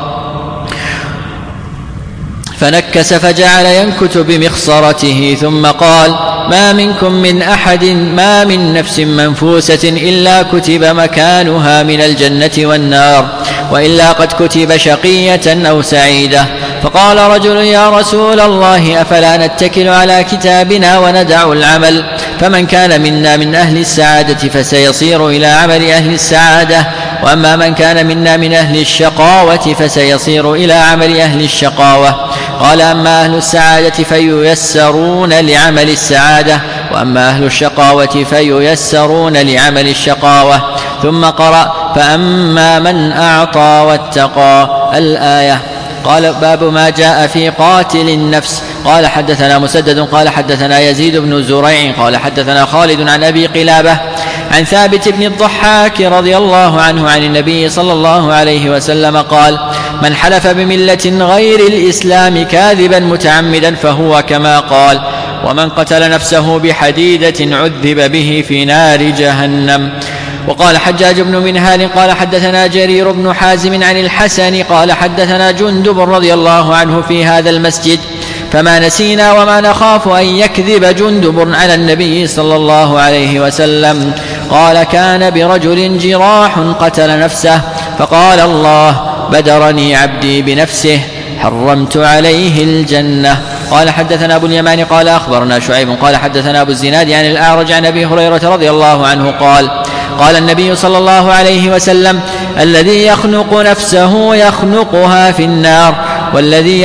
Speaker 2: فنكس فجعل ينكت بمخصرته ثم قال ما منكم من أحد ما من نفس منفوسة إلا كتب مكانها من الجنة والنار وإلا قد كتب شقية أو سعيدة. فقال رجل يا رسول الله أفلا نتكل على كتابنا وندع العمل؟ فمن كان منا من أهل السعادة فسيصير إلى عمل أهل السعادة وأما من كان منا من أهل الشقاوة فسيصير إلى عمل أهل الشقاوة. قال أما أهل السعادة فييسرون لعمل السعادة وأما أهل الشقاوة فييسرون لعمل الشقاوة. ثم قرأ فأما من أعطى واتقى الآية. قال باب ما جاء في قاتل النفس. قال حدثنا مسدد قال حدثنا يزيد بن زريع قال حدثنا خالد عن أبي قلابة عن ثابت بن الضحاك رضي الله عنه عن النبي صلى الله عليه وسلم قال من حلف بملة غير الإسلام كاذبا متعمدا فهو كما قال ومن قتل نفسه بحديدة عذب به في نار جهنم. وقال حجاج بن منهال قال حدثنا جرير بن حازم عن الحسن قال حدثنا جندب رضي الله عنه في هذا المسجد فما نسينا وما نخاف أن يكذب جندب على النبي صلى الله عليه وسلم. قال كان برجل جراح قتل نفسه فقال الله بدرني عبدي بنفسه حرمت عليه الجنة. قال حدثنا أبو اليمان قال أخبرنا شعيب قال حدثنا أبو الزناد عن الأعرج عن أبي هريرة رضي الله عنه قال النبي صلى الله عليه وسلم الذي يخنق نفسه يخنقها في النار والذي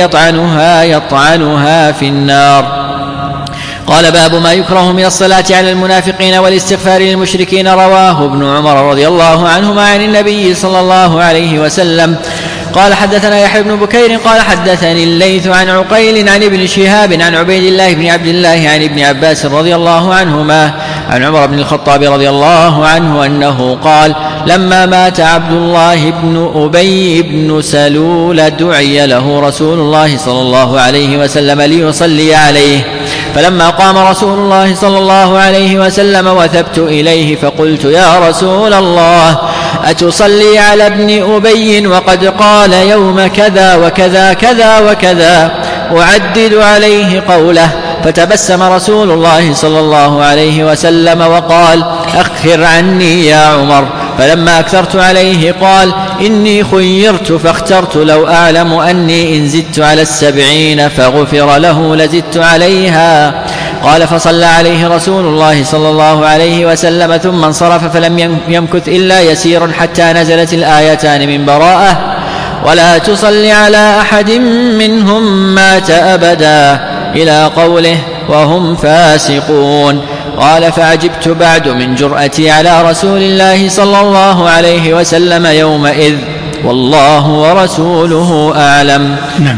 Speaker 2: يطعنها في النار. قال باب ما يكره من الصلاة على المنافقين والاستغفار للمشركين. رواه ابن عمر رضي الله عنهما عن النبي صلى الله عليه وسلم. قال حدثنا يحيى بن بكير قال حدثني الليث عن عقيل عن ابن شهاب عن عبيد الله بن عبد الله عن ابن عباس رضي الله عنهما عن عمر بن الخطاب رضي الله عنه أنه قال لما مات عبد الله بن أبي بن سلول دعي له رسول الله صلى الله عليه وسلم ليصلي عليه فلما قام رسول الله صلى الله عليه وسلم وثبت إليه فقلت يا رسول الله أتصلي على ابن أبي وقد قال يوم كذا وكذا كذا وكذا أعدد عليه قوله فتبسم رسول الله صلى الله عليه وسلم وقال أخر عني يا عمر. فلما أكثرت عليه قال إني خيرت فاخترت لو أعلم أني إن زدت على 70 فغفر له لزدت عليها. قال فصلى عليه رسول الله صلى الله عليه وسلم ثم انصرف فلم يمكث إلا يسير حتى نزلت الآيتان من براءة ولا تصل على أحد منهم مات أبدا إلى قوله وهم فاسقون. قال فعجبت بعد من جرأتي على رسول الله صلى الله عليه وسلم يومئذ والله ورسوله أعلم.
Speaker 1: نعم.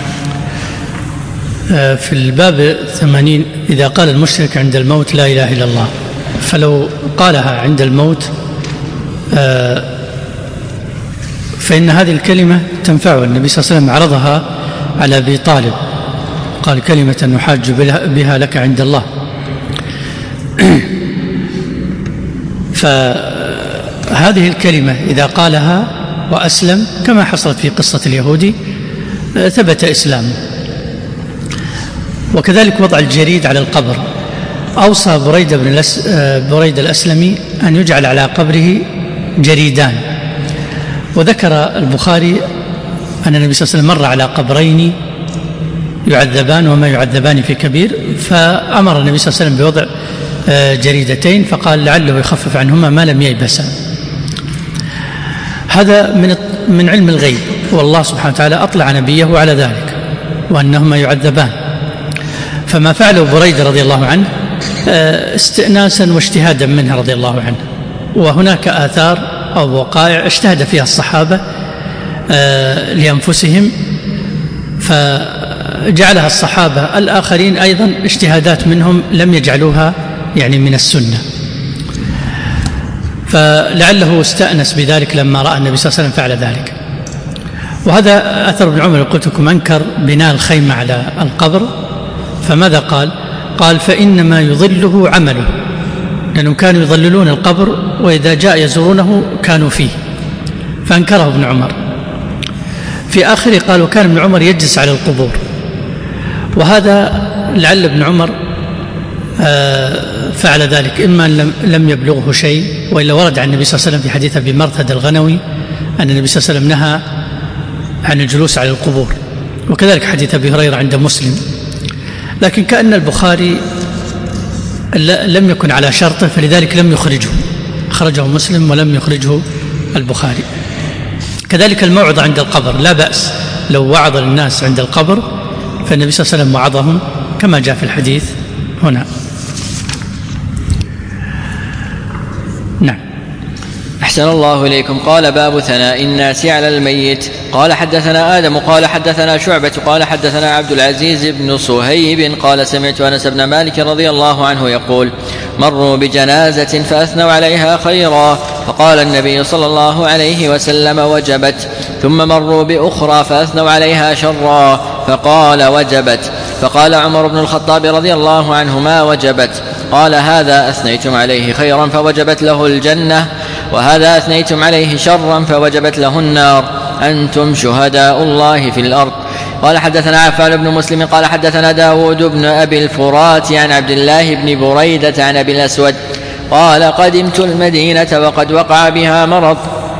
Speaker 1: في الباب 80 إذا قال المشرك عند الموت لا إله إلا الله فلو قالها عند الموت فإن هذه الكلمة تنفعه. النبي صلى الله عليه وسلم عرضها على أبي طالب قال كلمة نحاج بها لك عند الله. فهذه الكلمة إذا قالها وأسلم كما حصلت في قصة اليهودي ثبت إسلامه. وكذلك وضع الجريد على القبر أوصى بريدة الأسلمي أن يجعل على قبره جريدان. وذكر البخاري أن النبي صلى الله عليه وسلم مر على قبرين يعذبان وما يعذبان في كبير، فأمر النبي صلى الله عليه وسلم بوضع جريدتين، فقال لعله يخفف عنهما ما لم ييبسا. هذا من علم الغيب، والله سبحانه وتعالى أطلع نبيه على ذلك وأنهما يعذبان. فما فعله بريدة رضي الله عنه استئناسا واجتهادا منه رضي الله عنه، وهناك آثار أو وقائع اجتهد فيها الصحابة لأنفسهم فجعلها الصحابة الآخرين أيضا اجتهادات منهم لم يجعلوها يعني من السنة، فلعله استأنس بذلك لما رأى النبي صلى الله عليه وسلم فعل ذلك. وهذا أثر ابن عمر قلت لكم أنكر بناء الخيمة على القبر، فماذا قال فإنما يظله عمله، لأنهم كانوا يظللون القبر وإذا جاء يزورونه كانوا فيه، فأنكره ابن عمر. في آخره قالوا كان ابن عمر يجلس على القبور، وهذا لعل ابن عمر فعل ذلك إما أن لم يبلغه شيء، وإلا ورد عن النبي صلى الله عليه وسلم في حديث أبي مرثد الغنوي أن النبي صلى الله عليه وسلم نهى عن الجلوس على القبور، وكذلك حديث أبي هريرة عند مسلم. لكن كأن البخاري لم يكن على شرطه فلذلك لم يخرجه، أخرجه مسلم ولم يخرجه البخاري. كذلك الموعظة عند القبر لا بأس، لو وعظ الناس عند القبر فالنبي صلى الله عليه وسلم وعظهم كما جاء في الحديث هنا. نعم.
Speaker 2: أحسن الله إليكم. قال باب ثناء الناس على الميت. قال حدثنا آدم قال حدثنا شعبة قال حدثنا عبد العزيز بن صهيب قال سمعت أنس بن مالك رضي الله عنه يقول مروا بجنازة فأثنوا عليها خيرا فقال النبي صلى الله عليه وسلم وجبت، ثم مروا بأخرى فأثنوا عليها شرا فقال وجبت، فقال عمر بن الخطاب رضي الله عنه ما وجبت، قال هذا أثنيتم عليه خيرا فوجبت له الجنة، وهذا أثنيتم عليه شرا فوجبت له النار، أنتم شهداء الله في الأرض. قال حدثنا عفان بن مسلم قال حدثنا داود بن أبي الفرات عن عبد الله بن بريدة عن أبي الأسود قال قدمت المدينة وقد وقع بها مرض،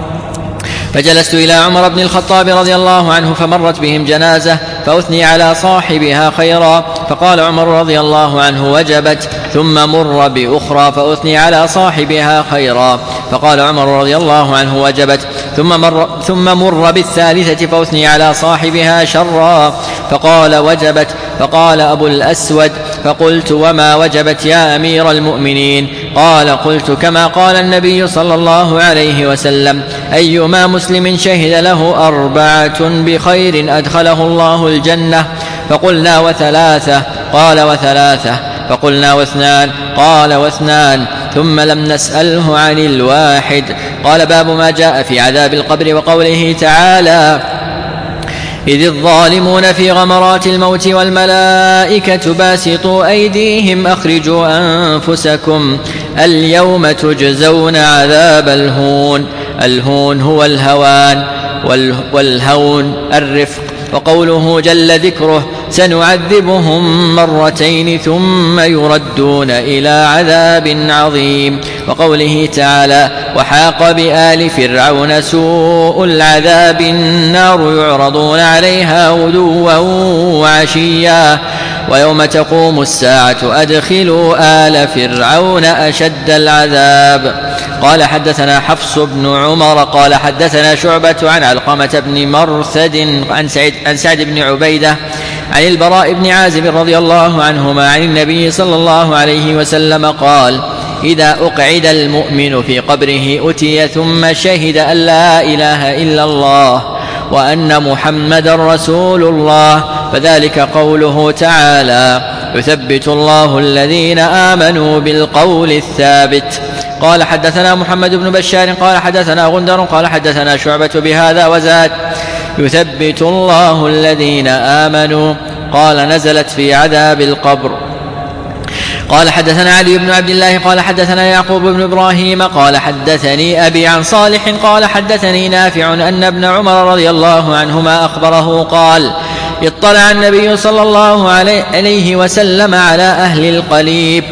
Speaker 2: فجلست إلى عمر بن الخطاب رضي الله عنه فمرت بهم جنازة فأثني على صاحبها خيرا، فقال عمر رضي الله عنه وجبت، ثم مر بأخرى فأثني على صاحبها خيرا، فقال عمر رضي الله عنه وجبت، ثم مر بالثالثة فأثني على صاحبها شرا، فقال وجبت، فقال أبو الأسود فقلت وما وجبت يا أمير المؤمنين؟ قال قلت كما قال النبي صلى الله عليه وسلم أيما مسلم شهد له 4 بخير أدخله الله الجنة، فقلنا وثلاثة، قال وثلاثة، فقلنا واثنان، قال واثنان، ثم لم نسأله عن الواحد. قال باب ما جاء في عذاب القبر وقوله تعالى إذ الظالمون في غمرات الموت والملائكة باسطوا أيديهم أخرجوا أنفسكم اليوم تجزون عذاب الهون. الهون هو الهوان والهون الرفق. وقوله جل ذكره سنعذبهم 2 ثم يردون إلى عذاب عظيم. وقوله تعالى وحاق بآل فرعون سوء العذاب النار يعرضون عليها غدوا وعشيا ويوم تقوم الساعة أدخلوا آل فرعون أشد العذاب. قال حدثنا حفص بن عمر قال حدثنا شعبة عن علقمة بن مرثد عن سعد بن عبيدة عن البراء بن عازب رضي الله عنهما عن النبي صلى الله عليه وسلم قال إذا أقعد المؤمن في قبره أتي ثم شهد أن لا إله إلا الله وأن محمدا رسول الله فذلك قوله تعالى يثبت الله الذين آمنوا بالقول الثابت. قال حدثنا محمد بن بشار قال حدثنا غندر قال حدثنا شعبة بهذا وزاد يثبت الله الذين آمنوا. قال نزلت في عذاب القبر. قال حدثنا علي بن عبد الله قال حدثنا يعقوب بن إبراهيم قال حدثني أبي عن صالح قال حدثني نافع أن ابن عمر رضي الله عنهما أخبره قال اطلع النبي صلى الله عليه وسلم على أهل القليب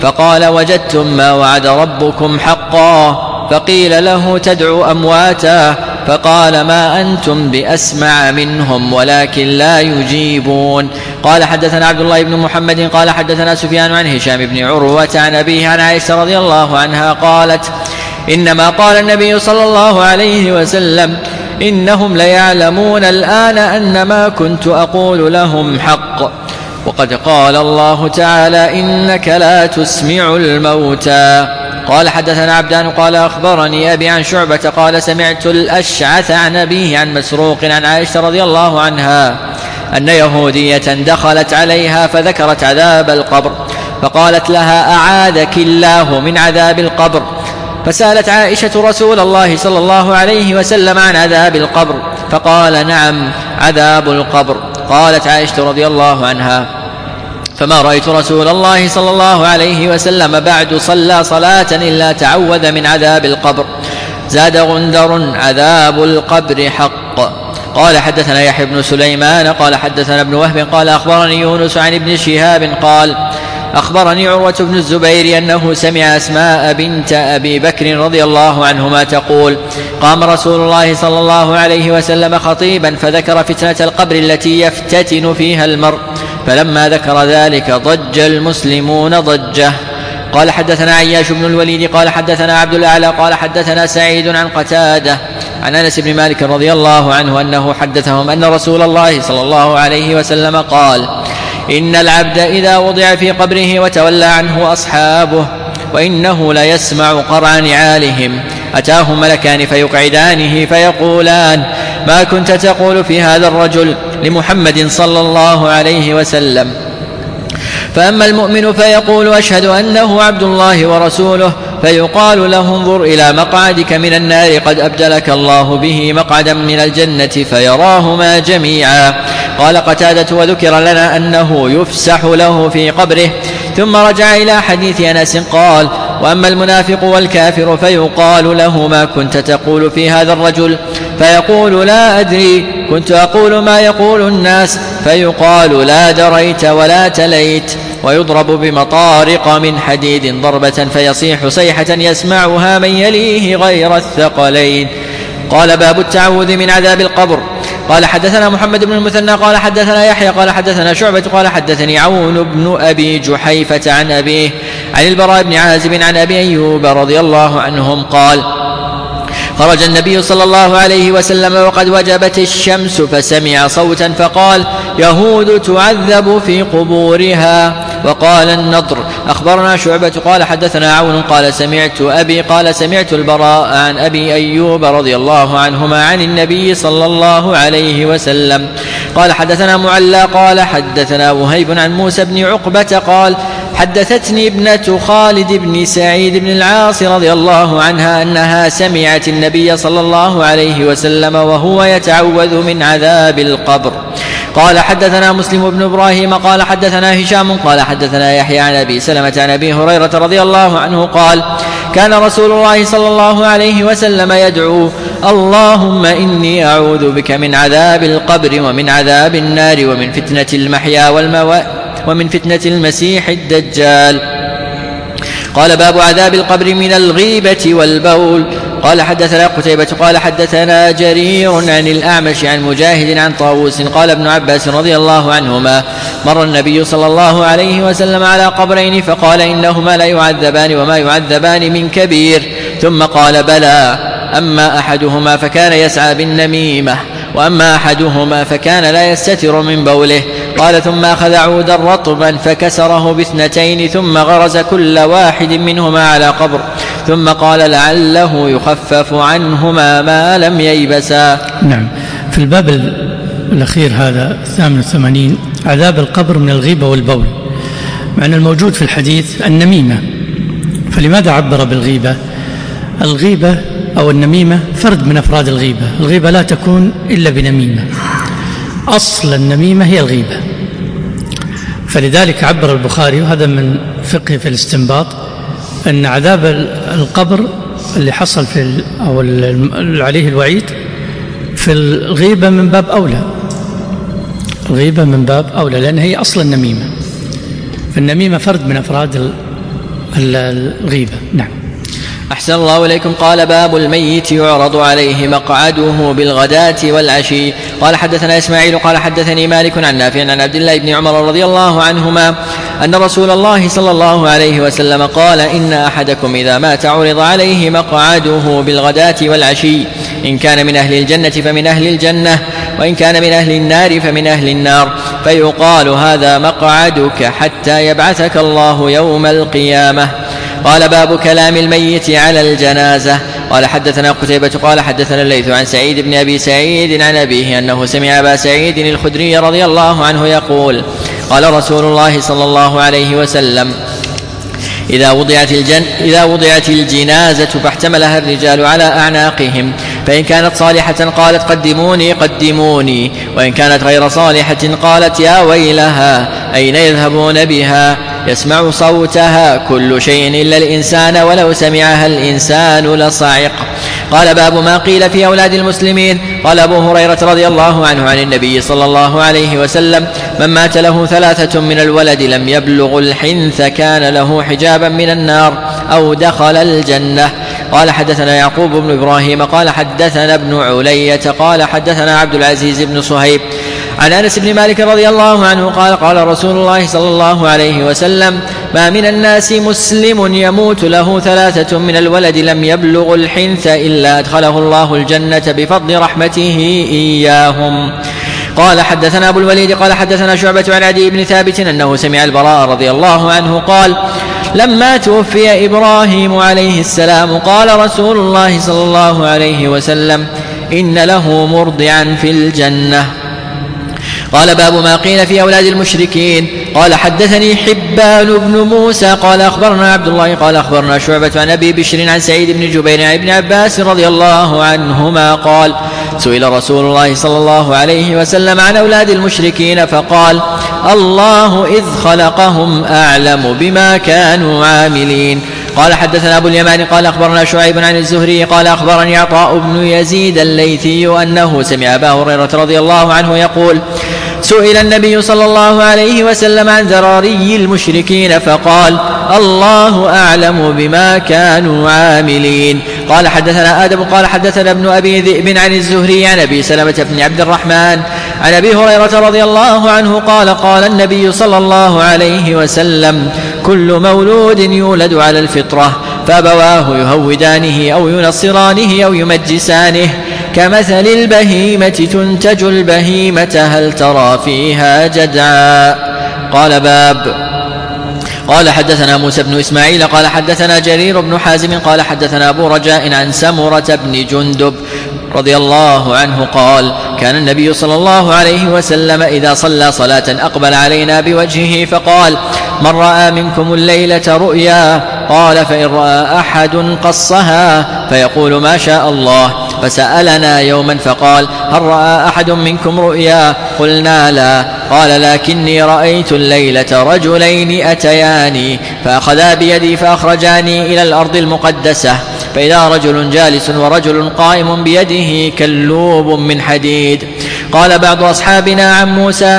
Speaker 2: فقال: وجدتم ما وعد ربكم حقا؟ فقيل له: تدعو أمواتا. فقال: ما أنتم بأسمع منهم ولكن لا يجيبون. قال: حدثنا عبد الله بن محمد قال حدثنا سفيان عن هشام بن عروة عن أبيه عن عائشة رضي الله عنها قالت: إنما قال النبي صلى الله عليه وسلم: إنهم ليعلمون الآن أن ما كنت أقول لهم حق، وقد قال الله تعالى: إنك لا تسمع الموتى. قال: حدثنا عبدان قال أخبرني أبي عن شعبة قال: سمعت الأشعث عن أبيه عن مسروق عن عائشة رضي الله عنها أن يهودية دخلت عليها فذكرت عذاب القبر، فقالت لها: أعاذك الله من عذاب القبر. فسألت عائشة رسول الله صلى الله عليه وسلم عن عذاب القبر، فقال: نعم، عذاب القبر. قالت عائشة رضي الله عنها: فما رأيت رسول الله صلى الله عليه وسلم بعد صلى صلاة إلا تعوذ من عذاب القبر. زاد غندر: عذاب القبر حق. قال: حدثنا يحيى بن سليمان قال حدثنا ابن وهب قال أخبرني يونس عن ابن شهاب قال: أخبرني عروة بن الزبير أنه سمع أسماء بنت أبي بكر رضي الله عنهما تقول: قام رسول الله صلى الله عليه وسلم خطيبا فذكر فتنة القبر التي يفتتن فيها المرء، فلما ذكر ذلك ضج المسلمون ضجه. قال: حدثنا عياش بن الوليد قال حدثنا عبد الأعلى قال حدثنا سعيد عن قتادة عن أنس بن مالك رضي الله عنه أنه حدثهم أن رسول الله صلى الله عليه وسلم قال: إن العبد إذا وضع في قبره وتولى عنه أصحابه وإنه ليسمع قرع نعالهم أتاه ملكان فيقعدانه فيقولان: ما كنت تقول في هذا الرجل؟ لمحمد صلى الله عليه وسلم. فأما المؤمن فيقول: أشهد أنه عبد الله ورسوله، فيقال له: انظر إلى مقعدك من النار قد أبدلك الله به مقعدا من الجنة، فيراهما جميعا. قال قتادة: وذكر لنا أنه يفسح له في قبره. ثم رجع إلى حديث أنس قال: وأما المنافق والكافر فيقال له: ما كنت تقول في هذا الرجل؟ فيقول: لا أدري، كنت أقول ما يقول الناس. فيقال: لا دريت ولا تليت. ويضرب بمطارق من حديد ضربة فيصيح صيحة يسمعها من يليه غير الثقلين. قال: باب التعوذ من عذاب القبر. قال: حدثنا محمد بن المثنى قال حدثنا يحيى قال حدثنا شعبة قال حدثني عون بن أبي جحيفة عن أبيه عن البراء بن عازب عن أبي أيوب رضي الله عنهم قال: خرج النبي صلى الله عليه وسلم وقد وجبت الشمس فسمع صوتا فقال: يهود تعذب في قبورها. وقال النضر: أخبرنا شعبة قال حدثنا عون قال سمعت البراء عن أبي أيوب رضي الله عنهما عن النبي صلى الله عليه وسلم قال: حدثنا معلى قال حدثنا وهيب عن موسى بن عقبة قال: حدثتني ابنة خالد بن سعيد بن العاص رضي الله عنها أنها سمعت النبي صلى الله عليه وسلم وهو يتعوذ من عذاب القبر. قال: حدثنا مسلم بن إبراهيم قال حدثنا هشام قال حدثنا يحيى عن أبي سلمة عن أبي هريرة رضي الله عنه قال: كان رسول الله صلى الله عليه وسلم يدعو: اللهم إني أعوذ بك من عذاب القبر ومن عذاب النار ومن فتنة المحيا والموات ومن فتنة المسيح الدجال. قال: باب عذاب القبر من الغيبة والبول. قال: حدثنا قتيبة قال حدثنا جرير عن الأعمش عن مجاهد عن طاووس قال: ابن عباس رضي الله عنهما: مر النبي صلى الله عليه وسلم على قبرين فقال: إنهما لا يعذبان وما يعذبان من كبير. ثم قال: بلى، أما أحدهما فكان يسعى بالنميمة، وأما أحدهما فكان لا يستتر من بوله. قال: ثم أخذ عودا رطبا فكسره باثنتين ثم غرز كل واحد منهما على قبر، ثم قال: لعله يخفف عنهما ما لم ييبسا.
Speaker 1: نعم. في الباب الأخير هذا 88 عذاب القبر من الغيبة والبول، مع أن الموجود في الحديث النميمة، فلماذا عبر بالغيبة؟ الغيبة أو النميمة فرد من أفراد الغيبة. الغيبة لا تكون إلا بنميمة، أصل النميمة هي الغيبة، فلذلك عبر البخاري، وهذا من فقه في الاستنباط، أن عذاب القبر اللي حصل أو عليه الوعيد في الغيبة من باب أولى، الغيبة من باب أولى، لأن هي أصل النميمة، فالنميمة فرد من أفراد الغيبة. نعم.
Speaker 2: أحسن الله إليكم. قال: باب الميت يعرض عليه مقعده بالغداة والعشي. قال: حدثنا إسماعيل قال: حدثني مالك عن نافع عن عبد الله بن عمر رضي الله عنهما أن رسول الله صلى الله عليه وسلم قال: إن أحدكم إذا مات عرض عليه مقعده بالغداة والعشي، إن كان من أهل الجنة فمن أهل الجنة، وإن كان من أهل النار فمن أهل النار، فيقال: هذا مقعدك حتى يبعثك الله يوم القيامة. قال: باب كلام الميت على الجنازة. قال: حدثنا قتيبة قال: حدثنا الليث عن سعيد بن أبي سعيد عن أبيه أنه سمع أبا سعيد الخدري رضي الله عنه يقول: قال رسول الله صلى الله عليه وسلم: إذا وضعت الجنازة فاحتملها الرجال على أعناقهم، فإن كانت صالحة قالت: قدموني قدموني، وإن كانت غير صالحة قالت: يا ويلها، أين يذهبون بها؟ يسمع صوتها كل شيء إلا الإنسان، ولو سمعها الإنسان لصعق. قال: باب ما قيل في أولاد المسلمين. قال أبو هريرة رضي الله عنه عن النبي صلى الله عليه وسلم: من مات له 3 من الولد لم يبلغ الحنث كان له حجابا من النار أو دخل الجنة. قال: حدثنا يعقوب بن إبراهيم قال: حدثنا ابن علية قال: حدثنا عبد العزيز بن صهيب عن أنس بن مالك رضي الله عنه قال: قال رسول الله صلى الله عليه وسلم: ما من الناس مسلم يموت له 3 من الولد لم يبلغ الحنث إلا أدخله الله الجنة بفضل رحمته إياهم. قال: حدثنا أبو الوليد قال: حدثنا شعبة عن عدي بن ثابت أنه سمع البراء رضي الله عنه قال: لما توفي إبراهيم عليه السلام قال رسول الله صلى الله عليه وسلم: إن له مرضعا في الجنة. قال: باب ما قيل في أولاد المشركين. قال: حدثني حبان بن موسى قال: أخبرنا عبد الله قال: أخبرنا شعبة عن أبي بشر عن سعيد بن جبير عن ابن عباس رضي الله عنهما قال: سئل رسول الله صلى الله عليه وسلم عن أولاد المشركين فقال: الله إذ خلقهم أعلم بما كانوا عاملين. قال: حدثنا أبو اليمان قال: أخبرنا شعيب عن الزهري قال: أخبرني عطاء بن يزيد الليثي أنه سمع أبا هريرة رضي الله عنه يقول: سئل النبي صلى الله عليه وسلم عن ذراري المشركين فقال: الله أعلم بما كانوا عاملين. قال: حدثنا آدم قال: حدثنا ابن أبي ذئب عن الزهري عن أبي سلمة بن عبد الرحمن عن أبي هريرة رضي الله عنه قال: قال النبي صلى الله عليه وسلم: كل مولود يولد على الفطرة، فأبواه يهودانه أو ينصرانه أو يمجسانه، كمثل البهيمة تنتج البهيمة هل ترى فيها جدعا. قال: باب. قال: حدثنا موسى بن إسماعيل قال: حدثنا جرير بن حازم قال: حدثنا أبو رجاء عن سمرة بن جندب رضي الله عنه قال: كان النبي صلى الله عليه وسلم إذا صلى صلاة أقبل علينا بوجهه فقال: من رأى منكم الليلة رؤيا؟ قال: فإن رأى أحد قصها فيقول ما شاء الله. فسألنا يوما فقال: هل رأى أحد منكم رؤيا؟ قلنا لا. قال: لكني رأيت الليلة رجلين أتياني فأخذا بيدي فأخرجاني إلى الأرض المقدسة، فإذا رجل جالس ورجل قائم بيده كلوب من حديد. قال بعض أصحابنا عن موسى: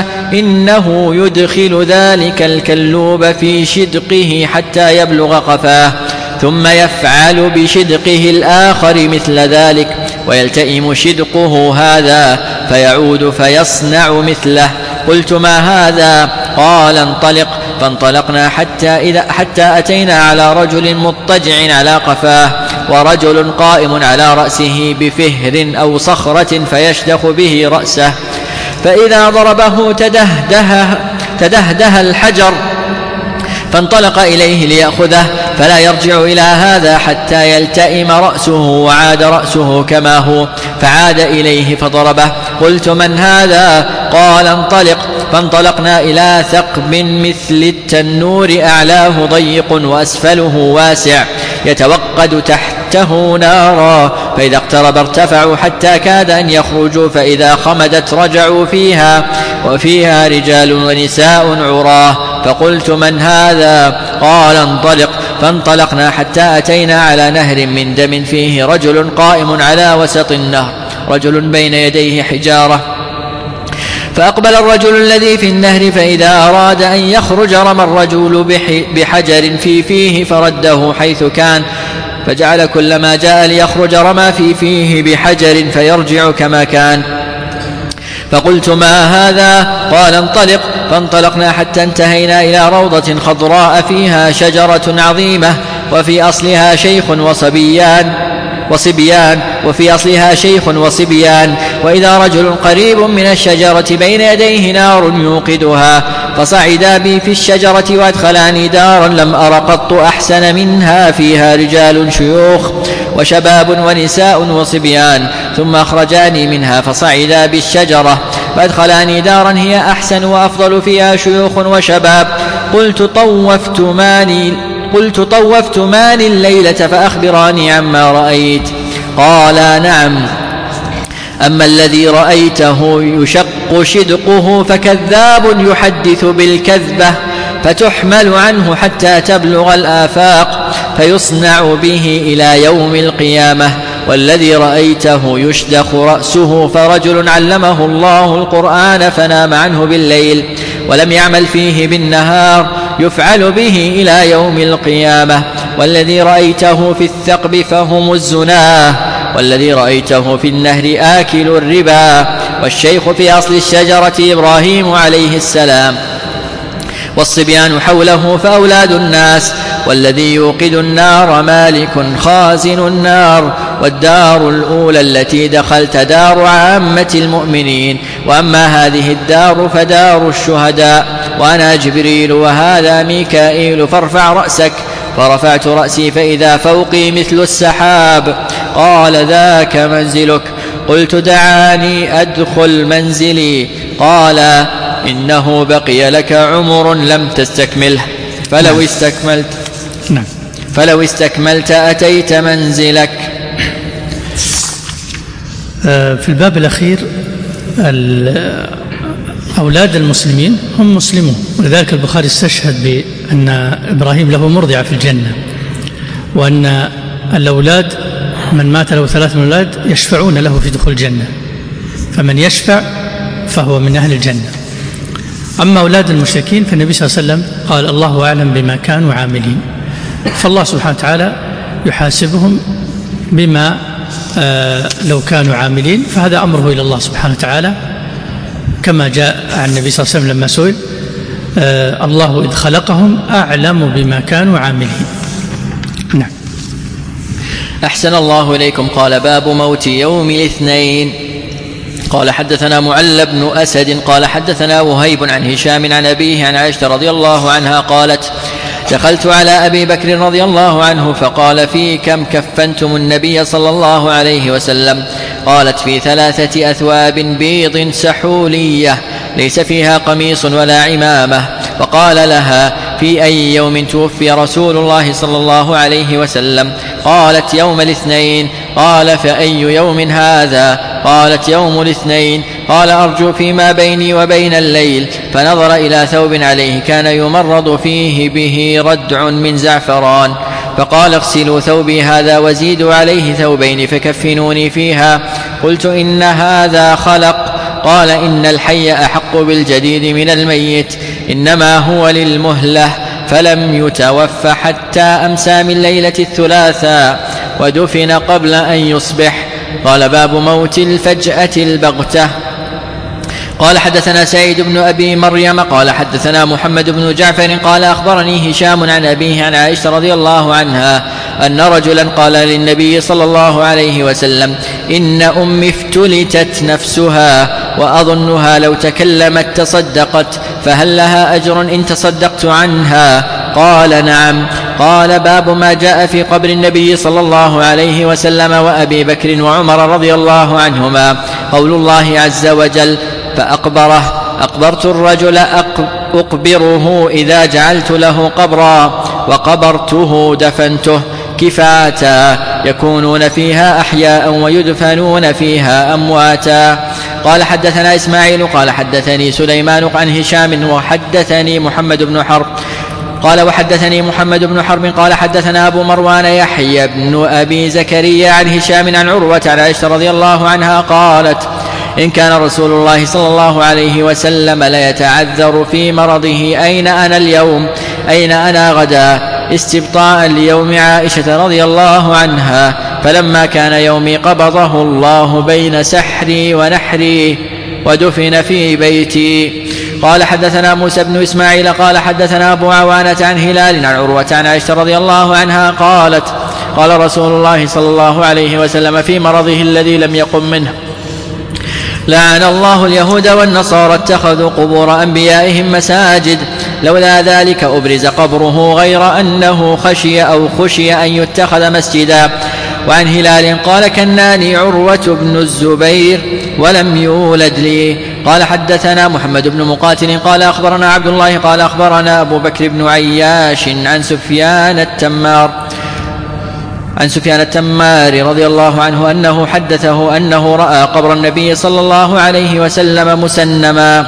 Speaker 2: إنه يدخل ذلك الكلوب في شدقه حتى يبلغ قفاه، ثم يفعل بشدقه الآخر مثل ذلك، ويلتئم شدقه هذا فيعود فيصنع مثله. قلت: ما هذا؟ قال: انطلق. فانطلقنا حتى أتينا على رجل مضطجع على قفاه، ورجل قائم على رأسه بفهر أو صخرة فيشدخ به رأسه، فإذا ضربه تدهده الحجر، فانطلق إليه ليأخذه، فلا يرجع إلى هذا حتى يلتئم رأسه، وعاد رأسه كما هو، فعاد إليه فضربه. قلت: من هذا؟ قال: انطلق. فانطلقنا إلى ثقب مثل التنور، أعلاه ضيق وأسفله واسع، يتوقد تحته نارا، فإذا اقترب ارتفعوا حتى كاد أن يخرجوا، فإذا خمدت رجعوا فيها، وفيها رجال ونساء عراه. فقلت: من هذا؟ قال: انطلق. فانطلقنا حتى أتينا على نهر من دم فيه رجل قائم على وسط النهر، رجل بين يديه حجارة، فأقبل الرجل الذي في النهر فإذا أراد أن يخرج رمى الرجل بحجر في فيه فرده حيث كان، فجعل كلما جاء ليخرج رمى في فيه بحجر فيرجع كما كان. فقلت ما هذا؟ قال انطلق. فانطلقنا حتى انتهينا إلى روضة خضراء فيها شجرة عظيمة وفي أصلها شيخ وصبيان وإذا رجل قريب من الشجرة بين يديه نار يوقدها، فصعدا بي في الشجرة وأدخلاني دارا لم أر قط أحسن منها، فيها رجال شيوخ وشباب ونساء وصبيان، ثم أخرجاني منها فصعدا بالشجرة فأدخلاني دارا هي أحسن وأفضل فيها شيوخ وشباب. قلت طوفت ماني الليلة فأخبراني عما رأيت. قال نعم، أما الذي رأيته يشق شدقه فكذاب يحدث بالكذبة فتحمل عنه حتى تبلغ الآفاق فيصنع به إلى يوم القيامة. والذي رأيته يشدخ رأسه فرجل علمه الله القرآن فنام عنه بالليل ولم يعمل فيه بالنهار يفعل به إلى يوم القيامة. والذي رأيته في الثقب فهم الزناه، والذي رأيته في النهر آكل الربا، والشيخ في أصل الشجرة إبراهيم عليه السلام، والصبيان حوله فأولاد الناس، والذي يوقد النار مالك خازن النار، والدار الأولى التي دخلت دار عامة المؤمنين، وأما هذه الدار فدار الشهداء، وأنا جبريل وهذا ميكائيل فارفع رأسك. فرفعت رأسي فإذا فوقي مثل السحاب. قال ذاك منزلك. قلت دعاني أدخل منزلي. قال إنه بقي لك عمر لم تستكمله، فلو استكملت أتيت منزلك.
Speaker 1: في الباب الأخير أولاد المسلمين هم مسلمون، ولذلك البخاري استشهد بأن إبراهيم له مرضعة في الجنة، وأن الأولاد من مات له 3 من الأولاد يشفعون له في دخول الجنة، فمن يشفع فهو من أهل الجنة. أما أولاد المشركين فالنبي صلى الله عليه وسلم قال الله أعلم بما كانوا عاملين، فالله سبحانه وتعالى يحاسبهم بما لو كانوا عاملين، فهذا أمره إلى الله سبحانه وتعالى، كما جاء عن النبي صلى الله عليه وسلم لما سئل الله إذ خلقهم أعلم بما كانوا عاملين. نعم.
Speaker 2: أحسن الله إليكم. قال باب موت يوم الاثنين. قال حدثنا معل بن أسد قال حدثنا وهيب عن هشام عن أبيه عن عائشة رضي الله عنها قالت دخلت على أبي بكر رضي الله عنه فقال في كم كفنتم النبي صلى الله عليه وسلم؟ قالت في 3 أثواب بيض سحولية ليس فيها قميص ولا عمامة. فقال لها في أي يوم توفي رسول الله صلى الله عليه وسلم؟ قالت يوم الاثنين. قال فأي يوم هذا؟ قالت يوم الاثنين. قال أرجو فيما بيني وبين الليل. فنظر إلى ثوب عليه كان يمرض فيه به ردع من زعفران، فقال اغسلوا ثوبي هذا وزيدوا عليه 2 فكفنوني فيها. قلت إن هذا خلق. قال إن الحي أحق بالجديد من الميت، إنما هو للمهلة، فلم يتوفى حتى أمسى من ليلة الثلاثاء ودفن قبل أن يصبح. قال باب موت الفجأة البغتة. قال حدثنا سعيد بن أبي مريم قال حدثنا محمد بن جعفر قال أخبرني هشام عن أبيه عن عائشة رضي الله عنها أن رجلا قال للنبي صلى الله عليه وسلم إن أمي افتلتت نفسها وأظنها لو تكلمت تصدقت، فهل لها أجر إن تصدقت عنها؟ قال نعم. قال باب ما جاء في قبر النبي صلى الله عليه وسلم وأبي بكر وعمر رضي الله عنهما. قول الله عز وجل فأقبره. أقبرت الرجل أقبره إذا جعلت له قبرا، وقبرته دفنته. كفاتا يكونون فيها أحياء ويدفنون فيها أمواتا. قال حدثنا إسماعيل قال حدثني سليمان عن هشام وحدثني محمد بن حرب قال وحدثني محمد بن حرب قال حدثنا أبو مروان يحيى بن أبي زكريا عن هشام عن عروة عن عائشة رضي الله عنها قالت إن كان رسول الله صلى الله عليه وسلم ليتعذر في مرضه أين أنا اليوم أين أنا غدا استبطاء ليوم عائشة رضي الله عنها، فلما كان يومي قبضه الله بين سحري ونحري ودفن في بيتي. قال حدثنا موسى بن إسماعيل قال حدثنا أبو عوانة عن هلال عن عروة عن عائشة رضي الله عنها قالت قال رسول الله صلى الله عليه وسلم في مرضه الذي لم يقم منه: لعن الله اليهود والنصارى اتخذوا قبور أنبيائهم مساجد، لولا ذلك أبرز قبره غير أنه خشي أن يتخذ مسجدا. وعن هلال قال: كناني عروة بن الزبير ولم يولد لي. قال حدثنا محمد بن مقاتل قال أخبرنا عبد الله قال أخبرنا أبو بكر بن عياش عن سفيان التمار رضي الله عنه أنه حدثه أنه رأى قبر النبي صلى الله عليه وسلم مسنما.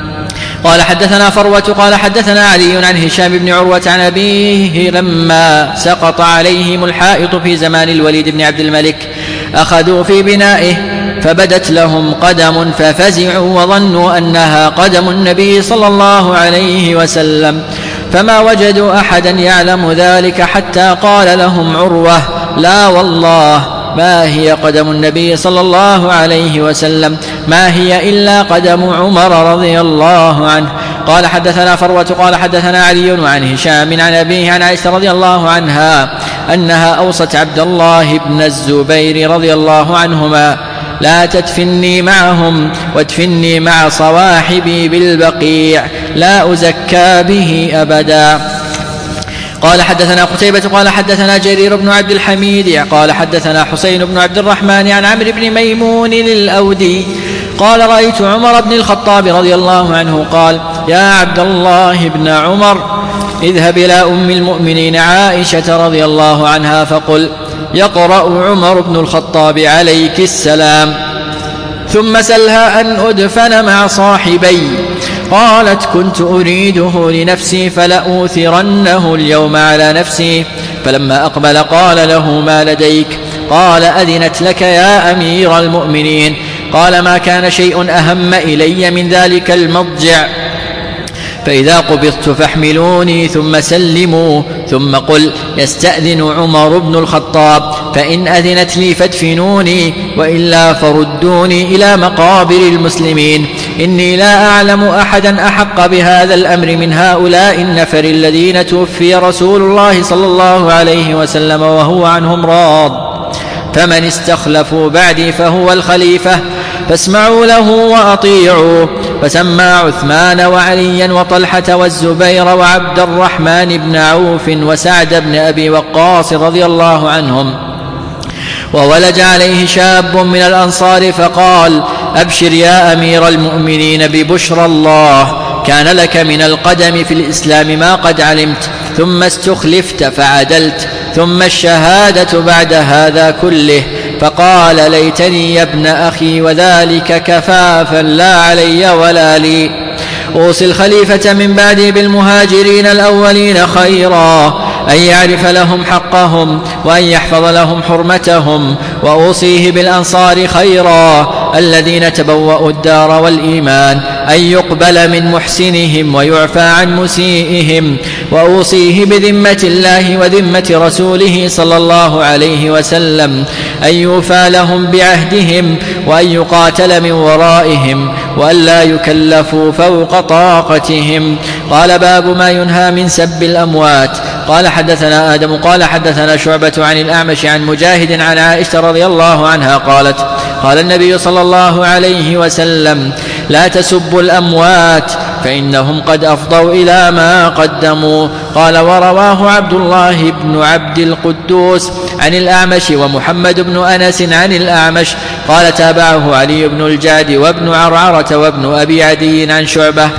Speaker 2: قال حدثنا فروة قال حدثنا علي عن هشام بن عروة عن أبيه لما سقط عليهم الحائط في زمان الوليد بن عبد الملك أخذوا في بنائه فبدت لهم قدم ففزعوا وظنوا أنها قدم النبي صلى الله عليه وسلم، فما وجدوا أحدا يعلم ذلك حتى قال لهم عروة: لا والله ما هي قدم النبي صلى الله عليه وسلم، ما هي إلا قدم عمر رضي الله عنه. قال حدثنا فروة قال حدثنا علي وعن هشام عن أبيه عن عائشة رضي الله عنها أنها أوصت عبد الله بن الزبير رضي الله عنهما: لا تدفني معهم وادفني مع صواحبي بالبقيع، لا أزكى به أبدا. قال حدثنا قتيبة قال حدثنا جرير بن عبد الحميد قال حدثنا حسين بن عبد الرحمن عن عمرو بن ميمون الأودي قال: رأيت عمر بن الخطاب رضي الله عنه قال: يا عبد الله بن عمر، اذهب إلى أم المؤمنين عائشة رضي الله عنها فقل: يقرأ عمر بن الخطاب عليك السلام، ثم سلها أن أدفن مع صاحبي. قالت: كنت أريده لنفسي فلأوثرنه اليوم على نفسي. فلما أقبل قال له: ما لديك؟ قال: أذنت لك يا أمير المؤمنين. قال: ما كان شيء أهم إلي من ذلك المضجع، فإذا قبضت فاحملوني ثم سلموا، ثم قل: يستأذن عمر بن الخطاب، فإن أذنت لي فادفنوني، وإلا فردوني إلى مقابر المسلمين. إني لا أعلم أحدا أحق بهذا الأمر من هؤلاء النفر الذين توفي رسول الله صلى الله عليه وسلم وهو عنهم راض، فمن استخلفوا بعدي فهو الخليفة، فاسمعوا له وأطيعوا. فسمى عثمان وعليا وطلحة والزبير وعبد الرحمن بن عوف وسعد بن أبي وقاص رضي الله عنهم. وولج عليه شاب من الأنصار فقال: أبشر يا أمير المؤمنين ببشرى الله، كان لك من القدم في الإسلام ما قد علمت، ثم استخلفت فعدلت، ثم الشهادة بعد هذا كله. فقال: ليتني يا ابن أخي، وذلك كفافا لا علي ولا لي. أوصي الخليفة من بعدي بالمهاجرين الأولين خيرا، أن يعرف لهم حقهم وأن يحفظ لهم حرمتهم، وأوصيه بالأنصار خيرا الذين تبوأوا الدار والإيمان، أن يقبل من محسنهم ويعفى عن مسيئهم. وأوصيه بذمة الله وذمة رسوله صلى الله عليه وسلم، أن يوفى لهم بعهدهم، وأن يقاتل من ورائهم، وأن لا يكلفوا فوق طاقتهم. قال: باب ما ينهى من سب الأموات. قال حدثنا آدم قال حدثنا شعبة عن الأعمش عن مجاهد عن عائشة رضي الله عنها قالت: قال النبي صلى الله عليه وسلم: لا تسبوا الأموات فإنهم قد أفضوا إلى ما قدموا. قال: ورواه عبد الله بن عبد القدوس عن الأعمش ومحمد بن أنس عن الأعمش قال: تابعه علي بن الجعد وابن عرعرة وابن أبي عدي عن شعبة.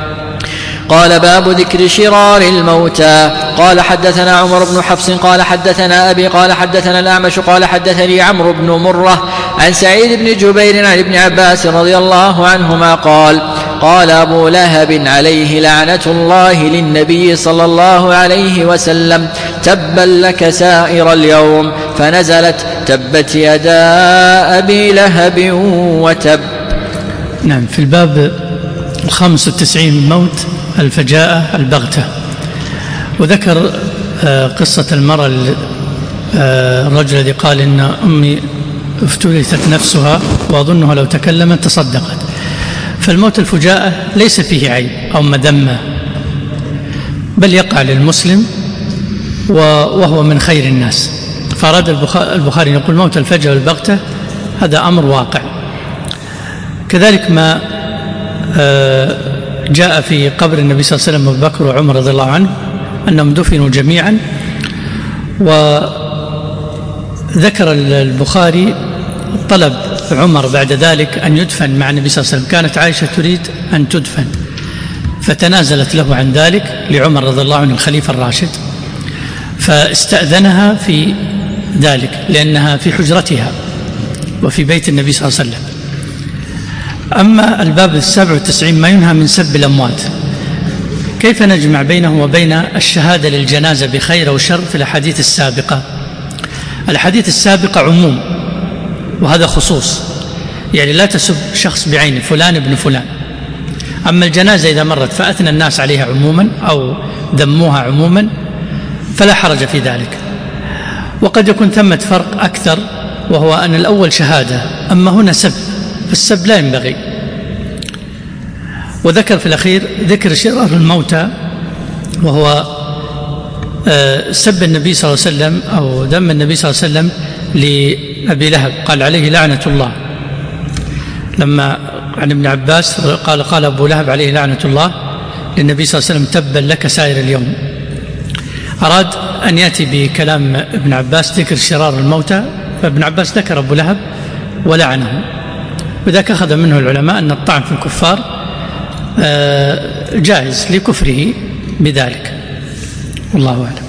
Speaker 2: قال: باب ذكر شرار الموتى. قال: حدثنا عمر بن حفص قال حدثنا أبي قال حدثنا الأعمش قال حدثني عمرو بن مرة عن سعيد بن جبير عن ابن عباس رضي الله عنهما قال: قال أبو لهب عليه لعنة الله للنبي صلى الله عليه وسلم: تبا لك سائر اليوم، فنزلت: تبت يدا أبي لهب وتب.
Speaker 1: نعم. في الباب 95 موت الفجاءة البغتة، وذكر قصة المرأة الرجل الذي قال إن أمي افتلتت نفسها وأظنها لو تكلمت تصدقت. فالموت الفجاءة ليس فيه عيب أو مذمة، بل يقع للمسلم وهو من خير الناس. فأراد البخاري يقول موت الفجأة والبغتة هذا أمر واقع. كذلك ما جاء في قبر النبي صلى الله عليه وسلم أبو بكر وعمر رضي الله عنه أنهم دفنوا جميعا. وذكر البخاري طلب عمر بعد ذلك أن يدفن مع النبي صلى الله عليه وسلم، كانت عائشة تريد أن تدفن فتنازلت له عن ذلك لعمر رضي الله عنه الخليفة الراشد، فاستأذنها في ذلك لأنها في حجرتها وفي بيت النبي صلى الله عليه وسلم. أما الباب 97 ما ينهى من سب الأموات، كيف نجمع بينه وبين الشهادة للجنازة بخير أو شر في الأحاديث السابقة؟ الأحاديث السابقة عموم وهذا خصوص، يعني لا تسب شخص بعينه فلان ابن فلان. أما الجنازة إذا مرت فأثنى الناس عليها عموما أو ذموها عموما فلا حرج في ذلك. وقد يكون ثمة فرق أكثر، وهو أن الأول شهادة، أما هنا سب، فالسب لا ينبغي. وذكر في الأخير ذكر شرار الموتى، وهو سب النبي صلى الله عليه وسلم أو ذم النبي صلى الله عليه وسلم لأبي لهب، قال عليه لعنة الله. لما عن ابن عباس قال أبو لهب عليه لعنة الله للنبي صلى الله عليه وسلم تبا لك سائر اليوم. أراد أن يأتي بكلام ابن عباس ذكر شرار الموتى، فابن عباس ذكر أبو لهب ولعنه، وذاك أخذ منه العلماء أن الطعن في الكفار جائز لكفره بذلك، والله أعلم.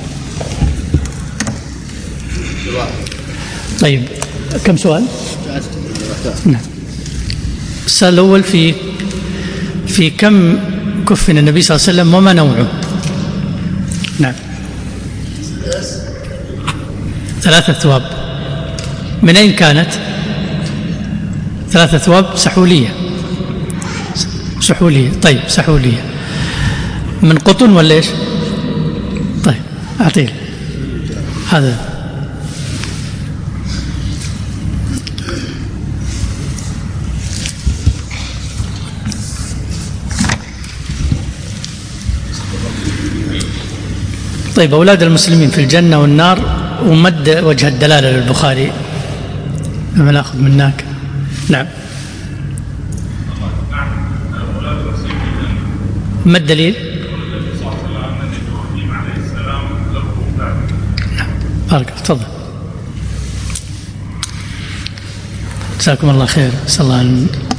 Speaker 1: طيب كم سؤال؟ نعم. السؤال الأول في كم كفن النبي صلى الله عليه وسلم وما نوعه؟ نعم. 3 ثواب. من أين كانت؟ 3 ثواب سحولية. طيب سحولية من قطن ولا إيش؟ طيب أعطيه هذا. طيب أولاد المسلمين في الجنة والنار، ومد وجه الدلالة للبخاري لما نأخذ منك. نعم. ما الدليل؟ بارك تفضل. جزاكم الله خير. صلى الله عليه وسلم.